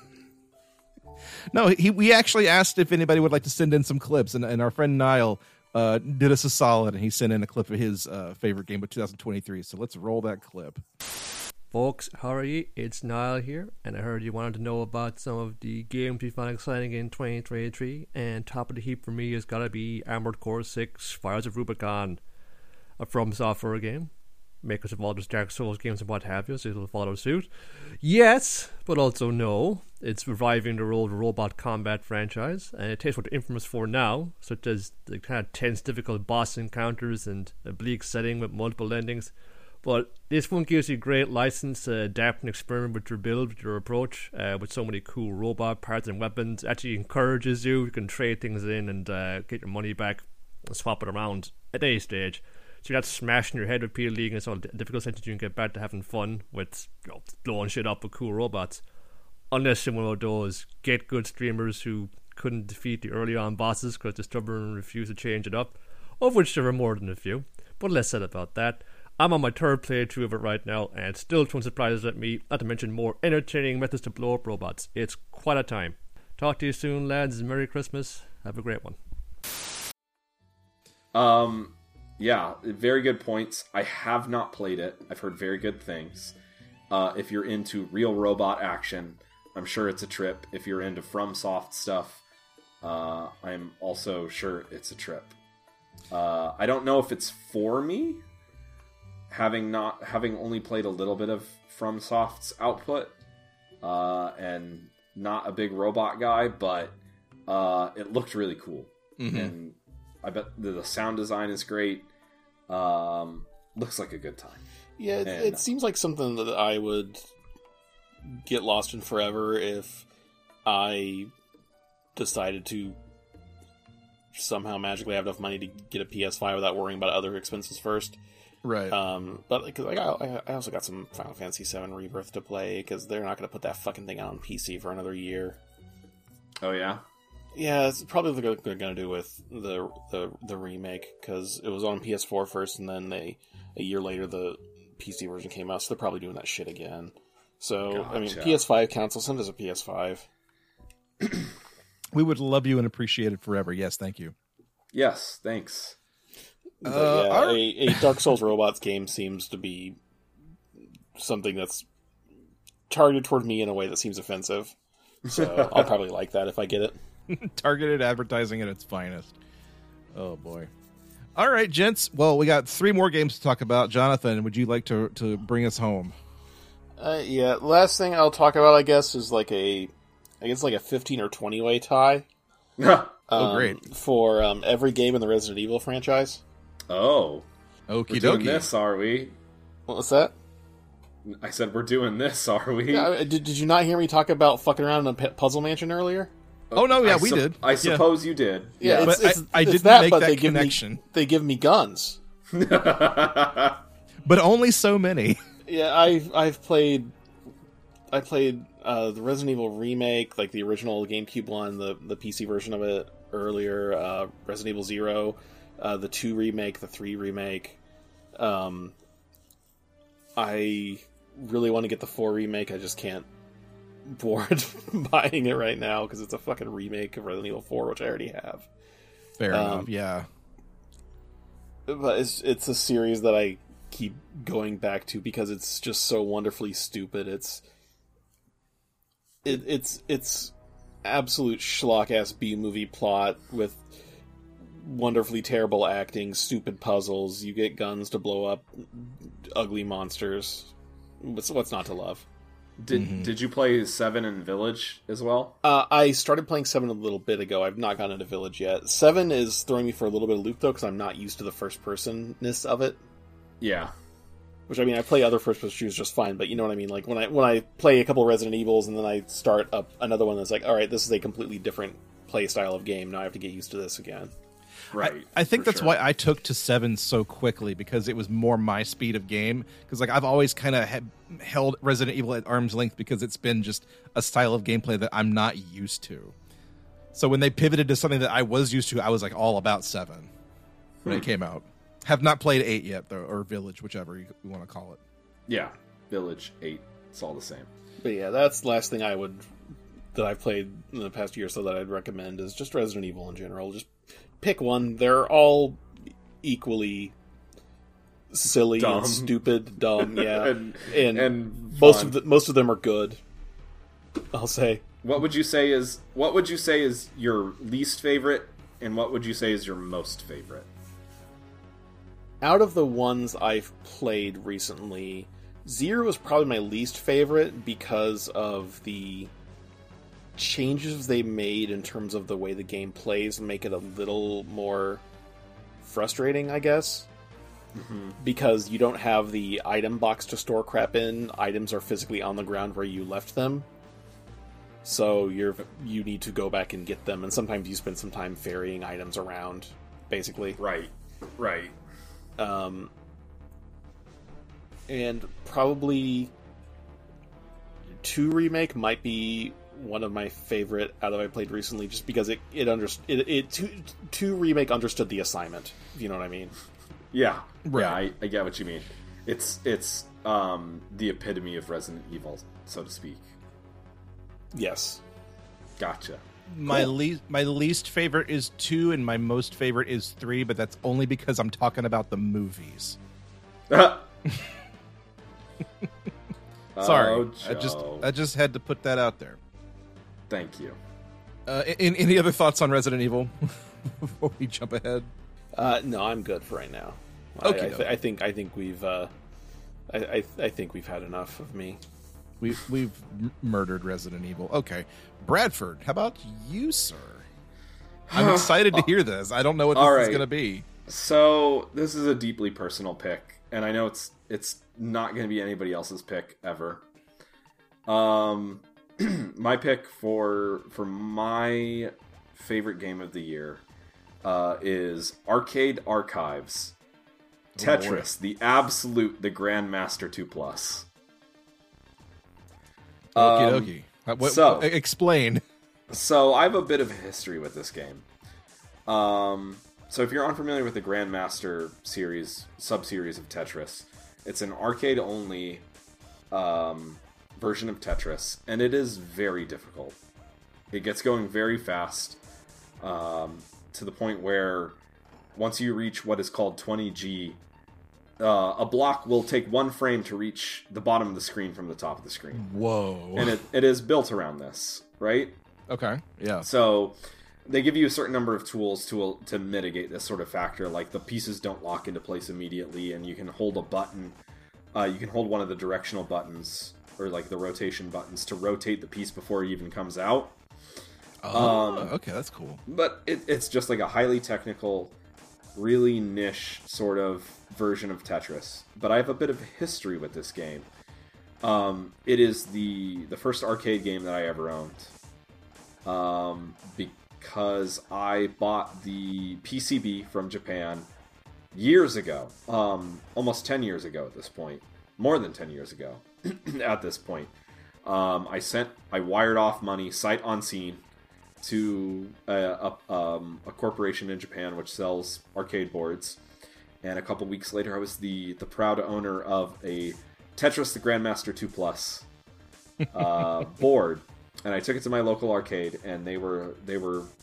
No, he we actually asked if anybody would like to send in some clips, and, and our friend Niall uh, did us a solid, and he sent in a clip of his uh, favorite game of two thousand twenty-three. So let's roll that clip. Folks, how are you? It's Niall here, and I heard you wanted to know about some of the games we found exciting in twenty twenty-three, and top of the heap for me has got to be Armored Core six Fires of Rubicon, a From Software game, makers of all those Dark Souls games and what have you, so it'll follow suit. Yes, but also no. It's reviving the old Robot Combat franchise, and it takes what Infamous for now, such as the kind of tense, difficult boss encounters and a bleak setting with multiple endings. But this one gives you great license to adapt and experiment with your build, with your approach, uh, with so many cool robot parts and weapons. It actually encourages you. You can trade things in and uh, get your money back and swap it around at any stage. So you're not smashing your head repeatedly, and it's all difficult sense you can get back to having fun with, you know, blowing shit up with cool robots. Unless you're one of those get good streamers who couldn't defeat the early on bosses because they're stubborn and refuse to change it up, of which there are more than a few. But less said about that. I'm on my third playthrough of it right now, and it's still throwing surprises at me, not to mention more entertaining methods to blow up robots. It's quite a time. Talk to you soon, lads. Merry Christmas. Have a great one. Um, yeah, very good points. I have not played it. I've heard very good things. Uh, if you're into real robot action, I'm sure it's a trip. If you're into FromSoft stuff, uh, I'm also sure it's a trip. Uh, I don't know if it's for me, having not having only played a little bit of FromSoft's output, uh, and not a big robot guy, but uh, it looked really cool, mm-hmm. and I bet the, the sound design is great. Um, looks like a good time. Yeah, it, and, it seems like something that I would get lost in forever if I decided to somehow magically have enough money to get a P S five without worrying about other expenses first. Right. Um, but like, like I, I also got some Final Fantasy seven Rebirth to play because they're not going to put that fucking thing out on P C for another year. Oh yeah. Yeah, it's probably what they're going to do with the the the remake because it was on P S four first, and then they a year later the P C version came out, so they're probably doing that shit again. So gotcha. I mean, P S five council send us a P S five. We would love you and appreciate it forever. Yes, thank you. Yes, thanks. But uh, yeah, our... a, a Dark Souls robots game seems to be something that's targeted toward me in a way that seems offensive. So I'll probably like that if I get it. Targeted advertising at its finest. Oh boy. All right, gents. Well, we got three more games to talk about. Jonathan, would you like to, to bring us home? Uh, yeah, last thing I'll talk about, I guess, is like a, I guess like a fifteen or twenty way tie. oh, um, great. For um, every game in the Resident Evil franchise. Oh. Okie We're doing dokie. this, are we? What's that? I said we're doing this, are we? Yeah, did, did you not hear me talk about fucking around in a P- Puzzle Mansion earlier? Oh, no, yeah, I we su- did. I Yeah. suppose you did. Yeah, But it's, it's, I, I it's didn't that, make but that they give connection. Me, they give me guns. But only so many. Yeah, I've I've played, I played uh, the Resident Evil remake, like the original GameCube one, the the P C version of it earlier. Uh, Resident Evil Zero, uh, the two remake, the three remake. Um, I really want to get the four remake. I just can't board buying it right now because it's a fucking remake of Resident Evil four, which I already have. Fair Um, enough, yeah. but it's it's a series that I keep going back to because it's just so wonderfully stupid. It's it, it's it's absolute schlock ass B movie plot with wonderfully terrible acting, stupid puzzles. You get guns to blow up ugly monsters. What's what's not to love? Did Mm-hmm. Did you play Seven and Village as well? Uh, I started playing Seven a little bit ago. I've not gotten into Village yet. Seven is throwing me for a little bit of loop though, because I'm not used to the first personness of it. Yeah. Which I mean, I play other first person shooters just fine, but you know what I mean. Like when I when I play a couple Resident Evils and then I start up another one that's like, all right, this is a completely different play style of game. Now I have to get used to this again. Right. I think for that's sure. why I took to seven so quickly, because it was more my speed of game. Because like I've always kind of ha- held Resident Evil at arm's length because it's been just a style of gameplay that I'm not used to. So when they pivoted to something that I was used to, I was like all about seven when Hmm. it came out. Have not played eight yet, though, or Village, whichever you, you want to call it. Yeah. Village eight. It's all the same. But yeah, that's the last thing I would that I've played in the past year or so that I'd recommend is just Resident Evil in general. Just pick one. They're all equally silly Dumb. and stupid, dumb. Yeah, and, and, and most fun. of the, most of them are good. I'll say. What would you say is what would you say is your least favorite, and what would you say is your most favorite? Out of the ones I've played recently, Zero is probably my least favorite because of the changes they made in terms of the way the game plays make it a little more frustrating, I guess. Mm-hmm. Because you don't have the item box to store crap in. Items are physically on the ground where you left them. So you're you need to go back and get them, and sometimes you spend some time ferrying items around, basically. Right. Right. Um, and probably two remake might be one of my favorite out of I played recently, just because it it under it, it two, two remake understood the assignment. If you know what I mean? Yeah. Right. Yeah, I, I get what you mean. It's it's um the epitome of Resident Evil, so to speak. Yes. Gotcha. My Cool. least my least favorite is two, and my most favorite is three, but that's only because I'm talking about the movies. Sorry, Oh, I just Joe. I just had to put that out there. Thank you. Uh, in, any other thoughts on Resident Evil before we jump ahead? Uh, no, I'm good for right now. Okay, I, I, okay. th- I think I think we've uh, I, I I think we've had enough of me. We we've m- murdered Resident Evil. Okay, Bradford, how about you, sir? I'm excited to hear this. I don't know what this All is right. going to be. So this is a deeply personal pick, and I know it's it's not going to be anybody else's pick ever. Um, my pick for for my favorite game of the year uh, is Arcade Archives, Tetris, the absolute, the Grandmaster two plus. Okie Um, dokie. Uh, what- so- explain. So I have a bit of a history with this game. Um, so if you're unfamiliar with the Grandmaster series, sub-series of Tetris, it's an arcade-only um, version of Tetris, and it is very difficult. It gets going very fast, um, to the point where once you reach what is called twenty G, uh, a block will take one frame to reach the bottom of the screen from the top of the screen. Whoa. And it, it is built around this, right? Okay. Yeah. So they give you a certain number of tools to to mitigate this sort of factor, like the pieces don't lock into place immediately, and you can hold a button. Uh, you can hold one of the directional buttons, or like the rotation buttons, to rotate the piece before it even comes out. Oh, Um, okay, that's cool. But it, it's just like a highly technical, really niche sort of version of Tetris. But I have a bit of history with this game. Um, it is the the first arcade game that I ever owned. Um, because I bought the P C B from Japan years ago, um, almost ten years ago at this point, more than ten years ago at this point. Um, I sent, I wired off money sight unseen to a, a, um, a corporation in Japan which sells arcade boards, and a couple weeks later, I was the the proud owner of a Tetris the Grandmaster two plus uh, board. And I took it to my local arcade, and they were they were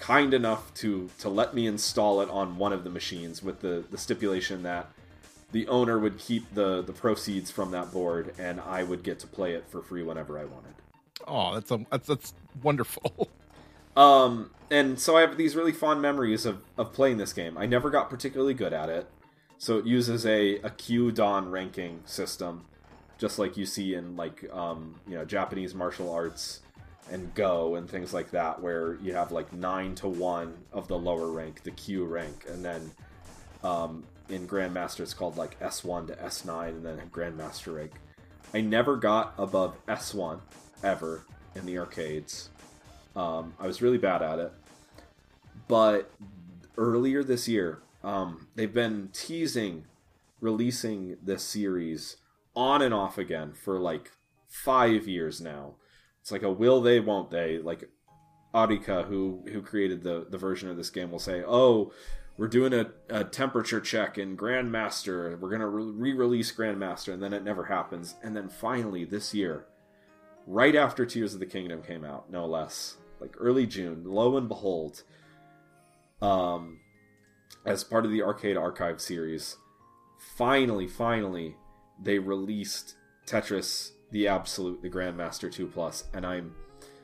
kind enough to to let me install it on one of the machines with the the stipulation that the owner would keep the the proceeds from that board, and I would get to play it for free whenever I wanted. Oh, that's a, that's that's wonderful. Um, and so I have these really fond memories of, of playing this game. I never got particularly good at it. So it uses a, a Q-Dan ranking system, just like you see in like um, you know, Japanese martial arts and Go and things like that, where you have like nine to one of the lower rank, the Q rank, and then um, in Grandmaster it's called like S one to S nine, and then Grandmaster rank. I never got above S one ever in the arcades. Um, I was really bad at it. But earlier this year, um, they've been teasing releasing this series on and off again for like five years now. It's like a will they, won't they. Like Arika, who who created the, the version of this game, will say, oh, we're doing a, a temperature check in Grandmaster. We're going to re-release Grandmaster, and then it never happens. And then finally this year, right after Tears of the Kingdom came out, no less, like early June, lo and behold, um, as part of the Arcade Archive series, finally, finally, they released Tetris the Absolute, the Grandmaster two Plus, and I'm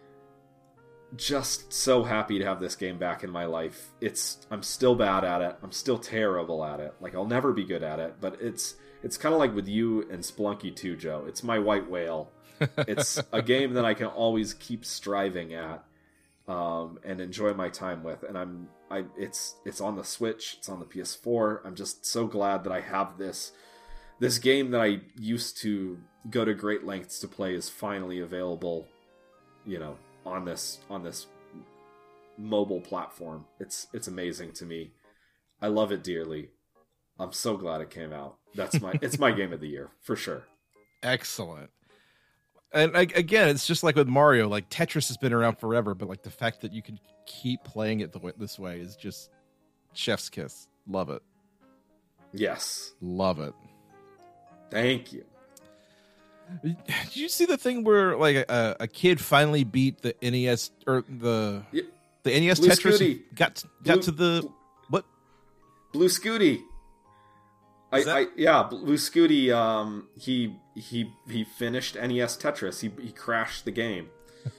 just so happy to have this game back in my life. It's I'm still bad at it. I'm still terrible at it. Like, I'll never be good at it, but it's it's kind of like with you and Spelunky two, Joe. It's my white whale. It's a game that I can always keep striving at um, and enjoy my time with. And I'm I it's it's on the Switch, it's on the P S four. I'm just so glad that I have this this game that I used to go to great lengths to play is finally available, you know, on this on this mobile platform. It's it's amazing to me. I love it dearly. I'm so glad it came out. That's my it's my game of the year for sure. Excellent. And again, it's just like with Mario, like Tetris has been around forever, but like the fact that you can keep playing it the way, this way is just chef's kiss. Love it. Yes. Love it. Thank you. Did you see the thing where like a, a kid finally beat the N E S or the yeah. the N E S Blue Tetris Scooty. got got Blue, to the what? Blue Scooty. I, that... I yeah, Blue Scooty. Um, he he he finished N E S Tetris. He he crashed the game,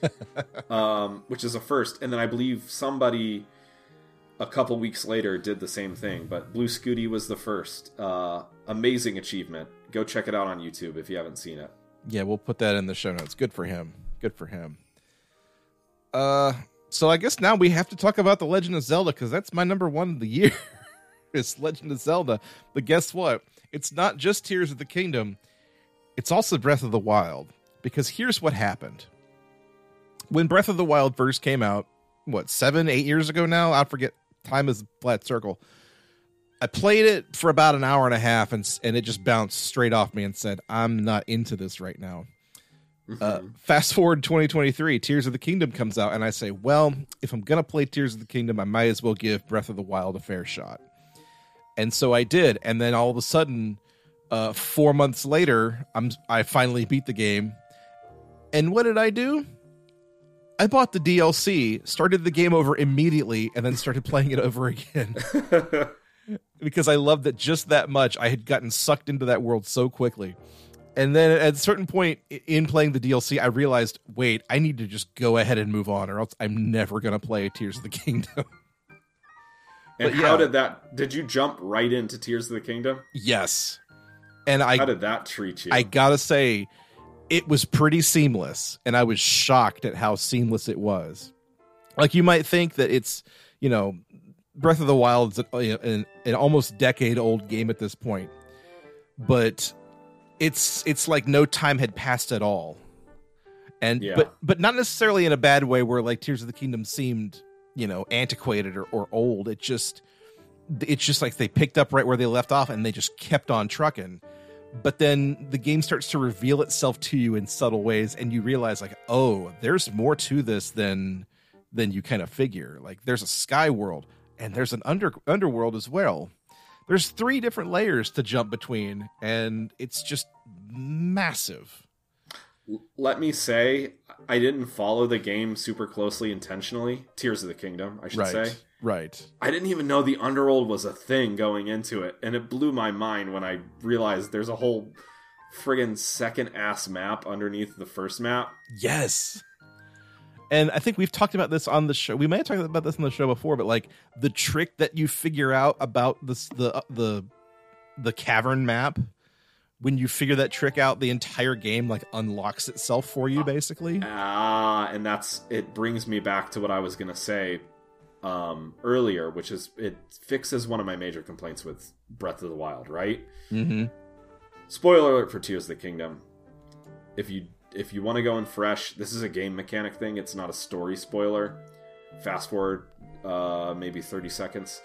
um, which is a first. And then I believe somebody a couple weeks later did the same thing. But Blue Scooty was the first. Uh, amazing achievement. Go check it out on YouTube if you haven't seen it. Yeah, we'll put that in the show notes. Good for him. Good for him. Uh, so I guess now we have to talk about The Legend of Zelda, because that's my number one of the year. It's Legend of Zelda. But guess what? It's not just Tears of the Kingdom. It's also Breath of the Wild. Because here's what happened. When Breath of the Wild first came out, what, seven, eight years ago now? I forget. Time is a flat circle. I played it for about an hour and a half, and and it just bounced straight off me and said, I'm not into this right now. Mm-hmm. Uh, fast forward twenty twenty-three, Tears of the Kingdom comes out, and I say, well, if I'm going to play Tears of the Kingdom, I might as well give Breath of the Wild a fair shot. And so I did, and then all of a sudden, uh, four months later, I'm I finally beat the game. And what did I do? I bought the D L C, started the game over immediately, and then started playing it over again. Because I loved it just that much. I had gotten sucked into that world so quickly. And then at a certain point in playing the D L C, I realized, wait, I need to just go ahead and move on, or else I'm never going to play Tears of the Kingdom. And but how yeah. did that... Did you jump right into Tears of the Kingdom? Yes. And I, how did that treat you? I gotta say, it was pretty seamless, and I was shocked at how seamless it was. Like, you might think that it's, you know... Breath of the Wild is an, an almost decade-old game at this point, but it's it's like no time had passed at all, and yeah. but but not necessarily in a bad way where like Tears of the Kingdom seemed, you know, antiquated or, or old. It just it's just like they picked up right where they left off and they just kept on trucking. But then the game starts to reveal itself to you in subtle ways, and you realize like, oh, there's more to this than than you kind of figure. Like, there's a sky world. And there's an under underworld as well. There's three different layers to jump between, and it's just massive. L- let me say, I didn't follow the game super closely intentionally. Tears of the Kingdom, I should Right. say. Right. I didn't even know the Underworld was a thing going into it, and it blew my mind when I realized there's a whole friggin' second-ass map underneath the first map. Yes. And I think we've talked about this on the show. We may have talked about this on the show before, but like the trick that you figure out about this, the the the cavern map, when you figure that trick out, the entire game like unlocks itself for you, basically. Ah, and that's it brings me back to what I was gonna say um, earlier, which is it fixes one of my major complaints with Breath of the Wild, right? Mm-hmm. Spoiler alert for Tears of the Kingdom. If you if you want to go in fresh, this is a game mechanic thing. It's not a story spoiler. Fast forward uh, maybe thirty seconds.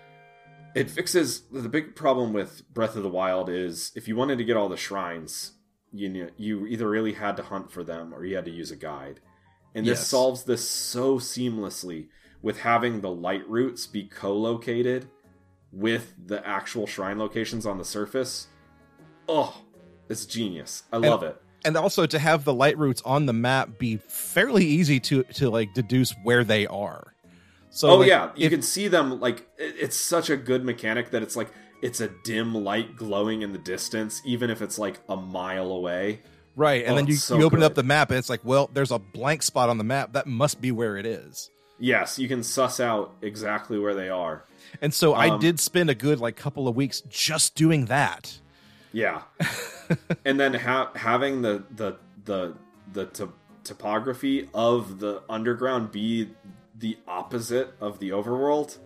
It fixes the big problem with Breath of the Wild is if you wanted to get all the shrines, you knew, you either really had to hunt for them or you had to use a guide. And this Yes. solves this so seamlessly with having the light routes be co-located with the actual shrine locations on the surface. Oh, it's genius. I love and, it. And also to have the light routes on the map be fairly easy to to like deduce where they are. So oh like, yeah, you if, can see them. Like it, it's such a good mechanic that it's like it's a dim light glowing in the distance, even if it's like a mile away. right, and Oh, then you, it's so you open good. up the map and it's like, well, there's a blank spot on the map. That must be where it is. Yes, you can suss out exactly where they are. And so I Um, did spend a good like couple of weeks just doing that. Yeah, and then ha- having the the the the to- topography of the underground be the opposite of the overworld.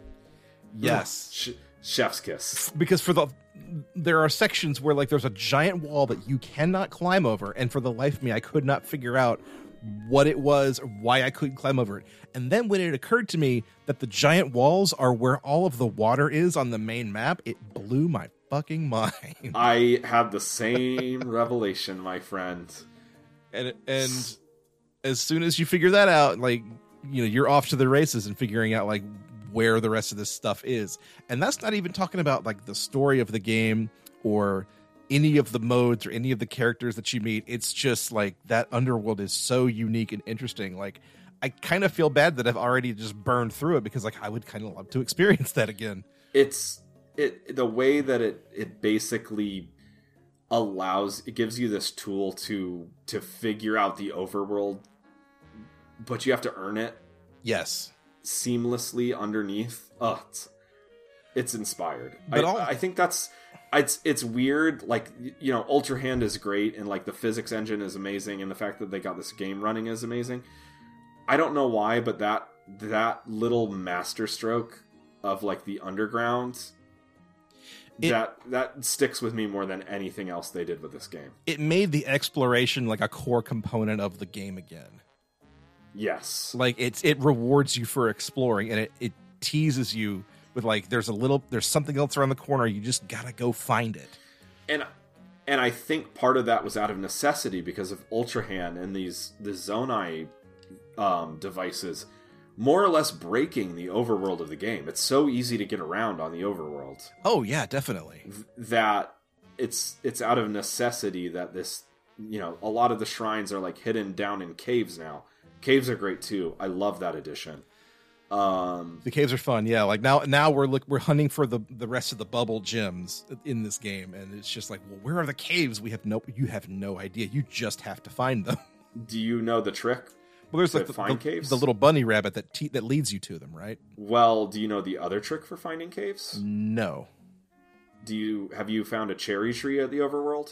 Yes. Sh- chef's kiss. Because for the there are sections where like there's a giant wall that you cannot climb over, and for the life of me I could not figure out what it was or why I couldn't climb over it. And then when it occurred to me that the giant walls are where all of the water is on the main map, it blew my fucking mind. I had the same revelation, my friend. And and as soon as you figure that out, like, you know, you're off to the races and figuring out like where the rest of this stuff is. And that's not even talking about like the story of the game or any of the modes or any of the characters that you meet. It's just like that underworld is so unique and interesting. Like I kind of feel bad that I've already just burned through it because like I would kind of love to experience that again. It's it the way that it it basically allows it gives you this tool to to figure out the overworld, but you have to earn it Yes. seamlessly underneath. Oh, it's, it's inspired. But I, all- I think that's it's it's weird. Like, you know, Ultra Hand is great, and like the physics engine is amazing, and the fact that they got this game running is amazing. I don't know why, but that that little masterstroke of like the underground It- that that sticks with me more than anything else they did with this game. It made the exploration like a core component of the game again. Yes. Like it's it rewards you for exploring, and it, it teases you with like there's a little there's something else around the corner, you just gotta go find it. And and I think part of that was out of necessity because of Ultra Hand and these the Zonai um, devices more or less breaking the overworld of the game. It's so easy to get around on the overworld Oh yeah, definitely. that it's it's out of necessity that this, you know, a lot of the shrines are like hidden down in caves now. Caves are great too. I love that addition. Um, The caves are fun, yeah. Like now now we're look we're hunting for the the rest of the bubble gems in this game, and it's just like, well, where are the caves? We have no you have no idea. You just have to find them. do you know the trick? Well, there's To like the, find the, caves? the little bunny rabbit that te- that leads you to them, right? Well, do you know the other trick for finding caves? No. Do you have you found a cherry tree at the overworld?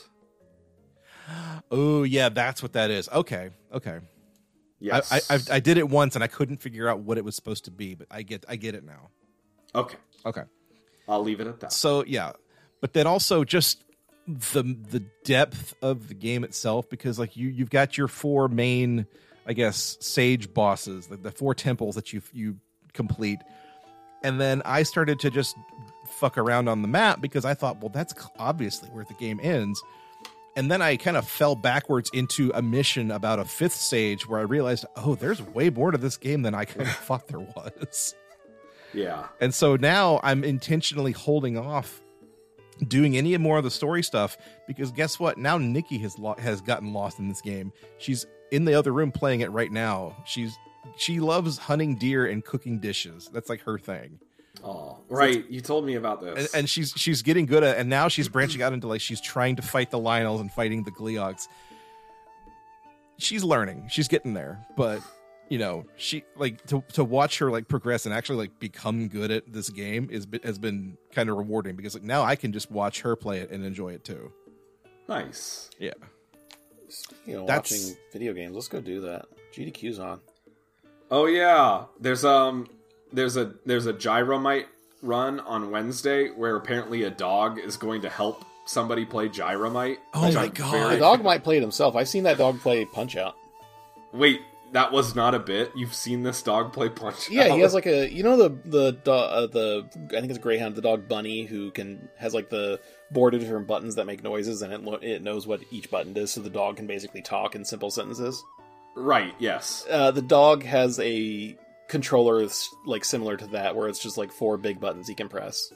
Oh yeah, that's what that is. Okay, okay. Yes. I, I I I did it once and I couldn't figure out what it was supposed to be, but I get I get it now. Okay. Okay. I'll leave it at that. So yeah, but then also just the the depth of the game itself, because like you you've got your four main, I guess, sage bosses, the, the four temples that you you complete, and then I started to just fuck around on the map because I thought, well, that's obviously where the game ends. And then I kind of fell backwards into a mission about a fifth sage where I realized, oh, there's way more to this game than I kind of thought there was. Yeah. And so now I'm intentionally holding off doing any more of the story stuff, because guess what? Now Nikki has lo- has gotten lost in this game. She's in the other room playing it right now. She's she loves hunting deer and cooking dishes. That's like her thing. Oh, right. You told me about this. And, and she's she's getting good at it, and now she's branching out into like she's trying to fight the Lionels and fighting the Gleeogs. She's learning. She's getting there. But, you know, she like to to watch her like progress and actually like become good at this game is has been kind of rewarding, because like now I can just watch her play it and enjoy it too. Nice. Yeah. Speaking of That's- watching video games, let's go do that. G D Q's on. Oh yeah. There's um there's a there's a Gyromite run on Wednesday where apparently a dog is going to help somebody play Gyromite. Oh which my I'm God. very- The dog might play it himself. I've seen that dog play Punch Out. Wait, that was not a bit. You've seen this dog play Punch Yeah, Out? he has like a you know the the do- uh, the I think it's a greyhound, the dog Bunny, who can has like the board of different buttons that make noises, and it lo- it knows what each button does, so the dog can basically talk in simple sentences. Right. Yes. Uh, the dog has a controller that's, like similar to that, where it's just like four big buttons he can press.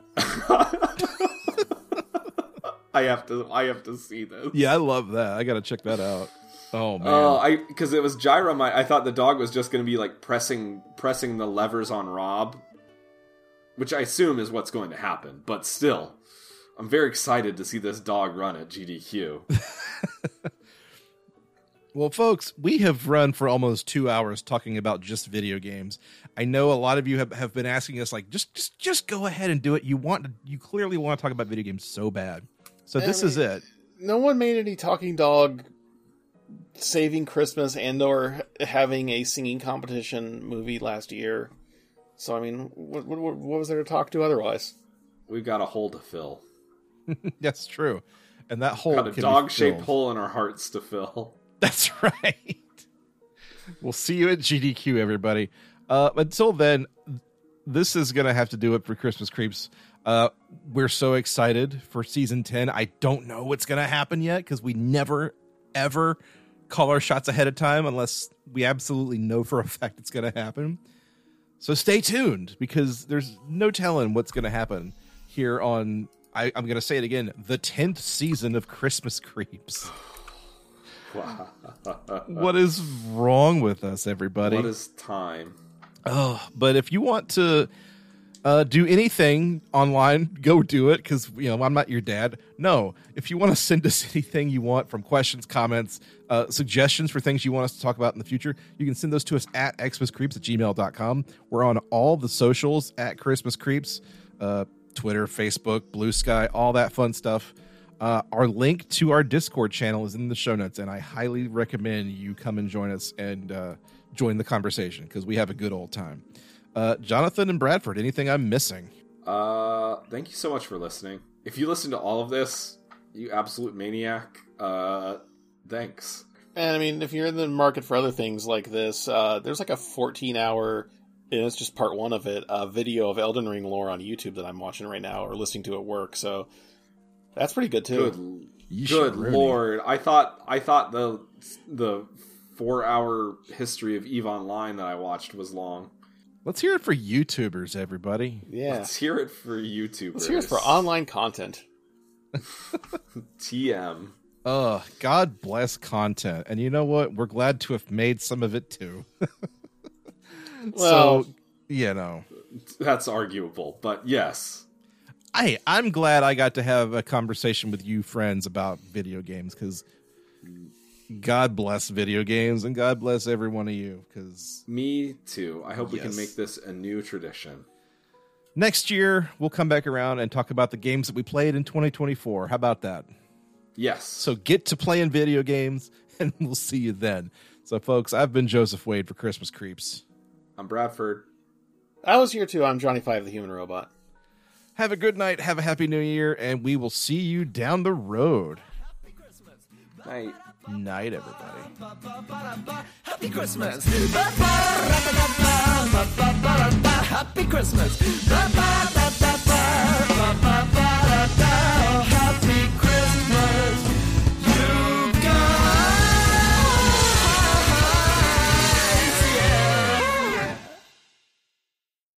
I have to. I have to see this. Yeah, I love that. I gotta check that out. Oh man. Oh, I because it was Gyromite. I thought the dog was just going to be like pressing pressing the levers on Rob, which I assume is what's going to happen. But still, I'm very excited to see this dog run at G D Q. Well, folks, we have run for almost two hours talking about just video games. I know a lot of you have, have been asking us, like, just, just just go ahead and do it. You want to, you clearly want to talk about video games so bad. So this I is mean, it. No one made any talking dog saving Christmas and or having a singing competition movie last year. So I mean, what what, what was there to talk to otherwise? We've got a hole to fill. That's true. And that hole Got a can be dog-shaped filled. hole in our hearts to fill. That's right. We'll see you at G D Q, everybody. Uh, until then, this is going to have to do it for Christmas Creeps. Uh, we're so excited for season ten. I don't know what's going to happen yet, because we never, ever call our shots ahead of time unless we absolutely know for a fact it's going to happen. So stay tuned, because there's no telling what's going to happen here on, I, I'm going to say it again, the tenth season of Christmas Creeps. What is wrong with us, everybody? What is time? Oh, but if you want to uh, do anything online, go do it, because you know I'm not your dad. No, if you want to send us anything you want, from questions, comments, uh, suggestions for things you want us to talk about in the future, you can send those to us at xmascreeps at gmail dot com. We're on all the socials at Christmas Creeps, uh, Twitter, Facebook, Blue Sky, all that fun stuff. Uh, our link to our Discord channel is in the show notes, and I highly recommend you come and join us and uh, join the conversation, because we have a good old time. Uh, Jonathan and Bradford, anything I'm missing? Uh, thank you so much for listening. If you listen to all of this, you absolute maniac, uh, thanks. And I mean, if you're in the market for other things like this, uh, there's like a fourteen hour, and it's just part one of it, a video of Elden Ring lore on YouTube that I'm watching right now or listening to at work. So that's pretty good too. Good, Yeesh, good Rooney. lord! I thought I thought the the four hour history of EVE Online that I watched was long. Let's hear it for YouTubers, everybody. Yeah. Let's hear it for YouTubers. Let's hear it for online content. T M. Uh, God bless content. And you know what? We're glad to have made some of it too. Well, so, you know. That's arguable, but yes. I, I'm glad I got to have a conversation with you friends about video games, because God bless video games, and God bless every one of you, because Me too. I hope we Yes. can make this a new tradition. next year we'll come back around and talk about the games that we played in twenty twenty-four. How about that? Yes. So get to playing video games, and we'll see you then. So, folks, I've been Joseph Wade for Christmas Creeps. I'm Bradford. I was here too. I'm Johnny Five, the human robot. Have a good night, have a happy new year, and we will see you down the road. Night. Night, everybody. Happy Christmas. Happy Christmas.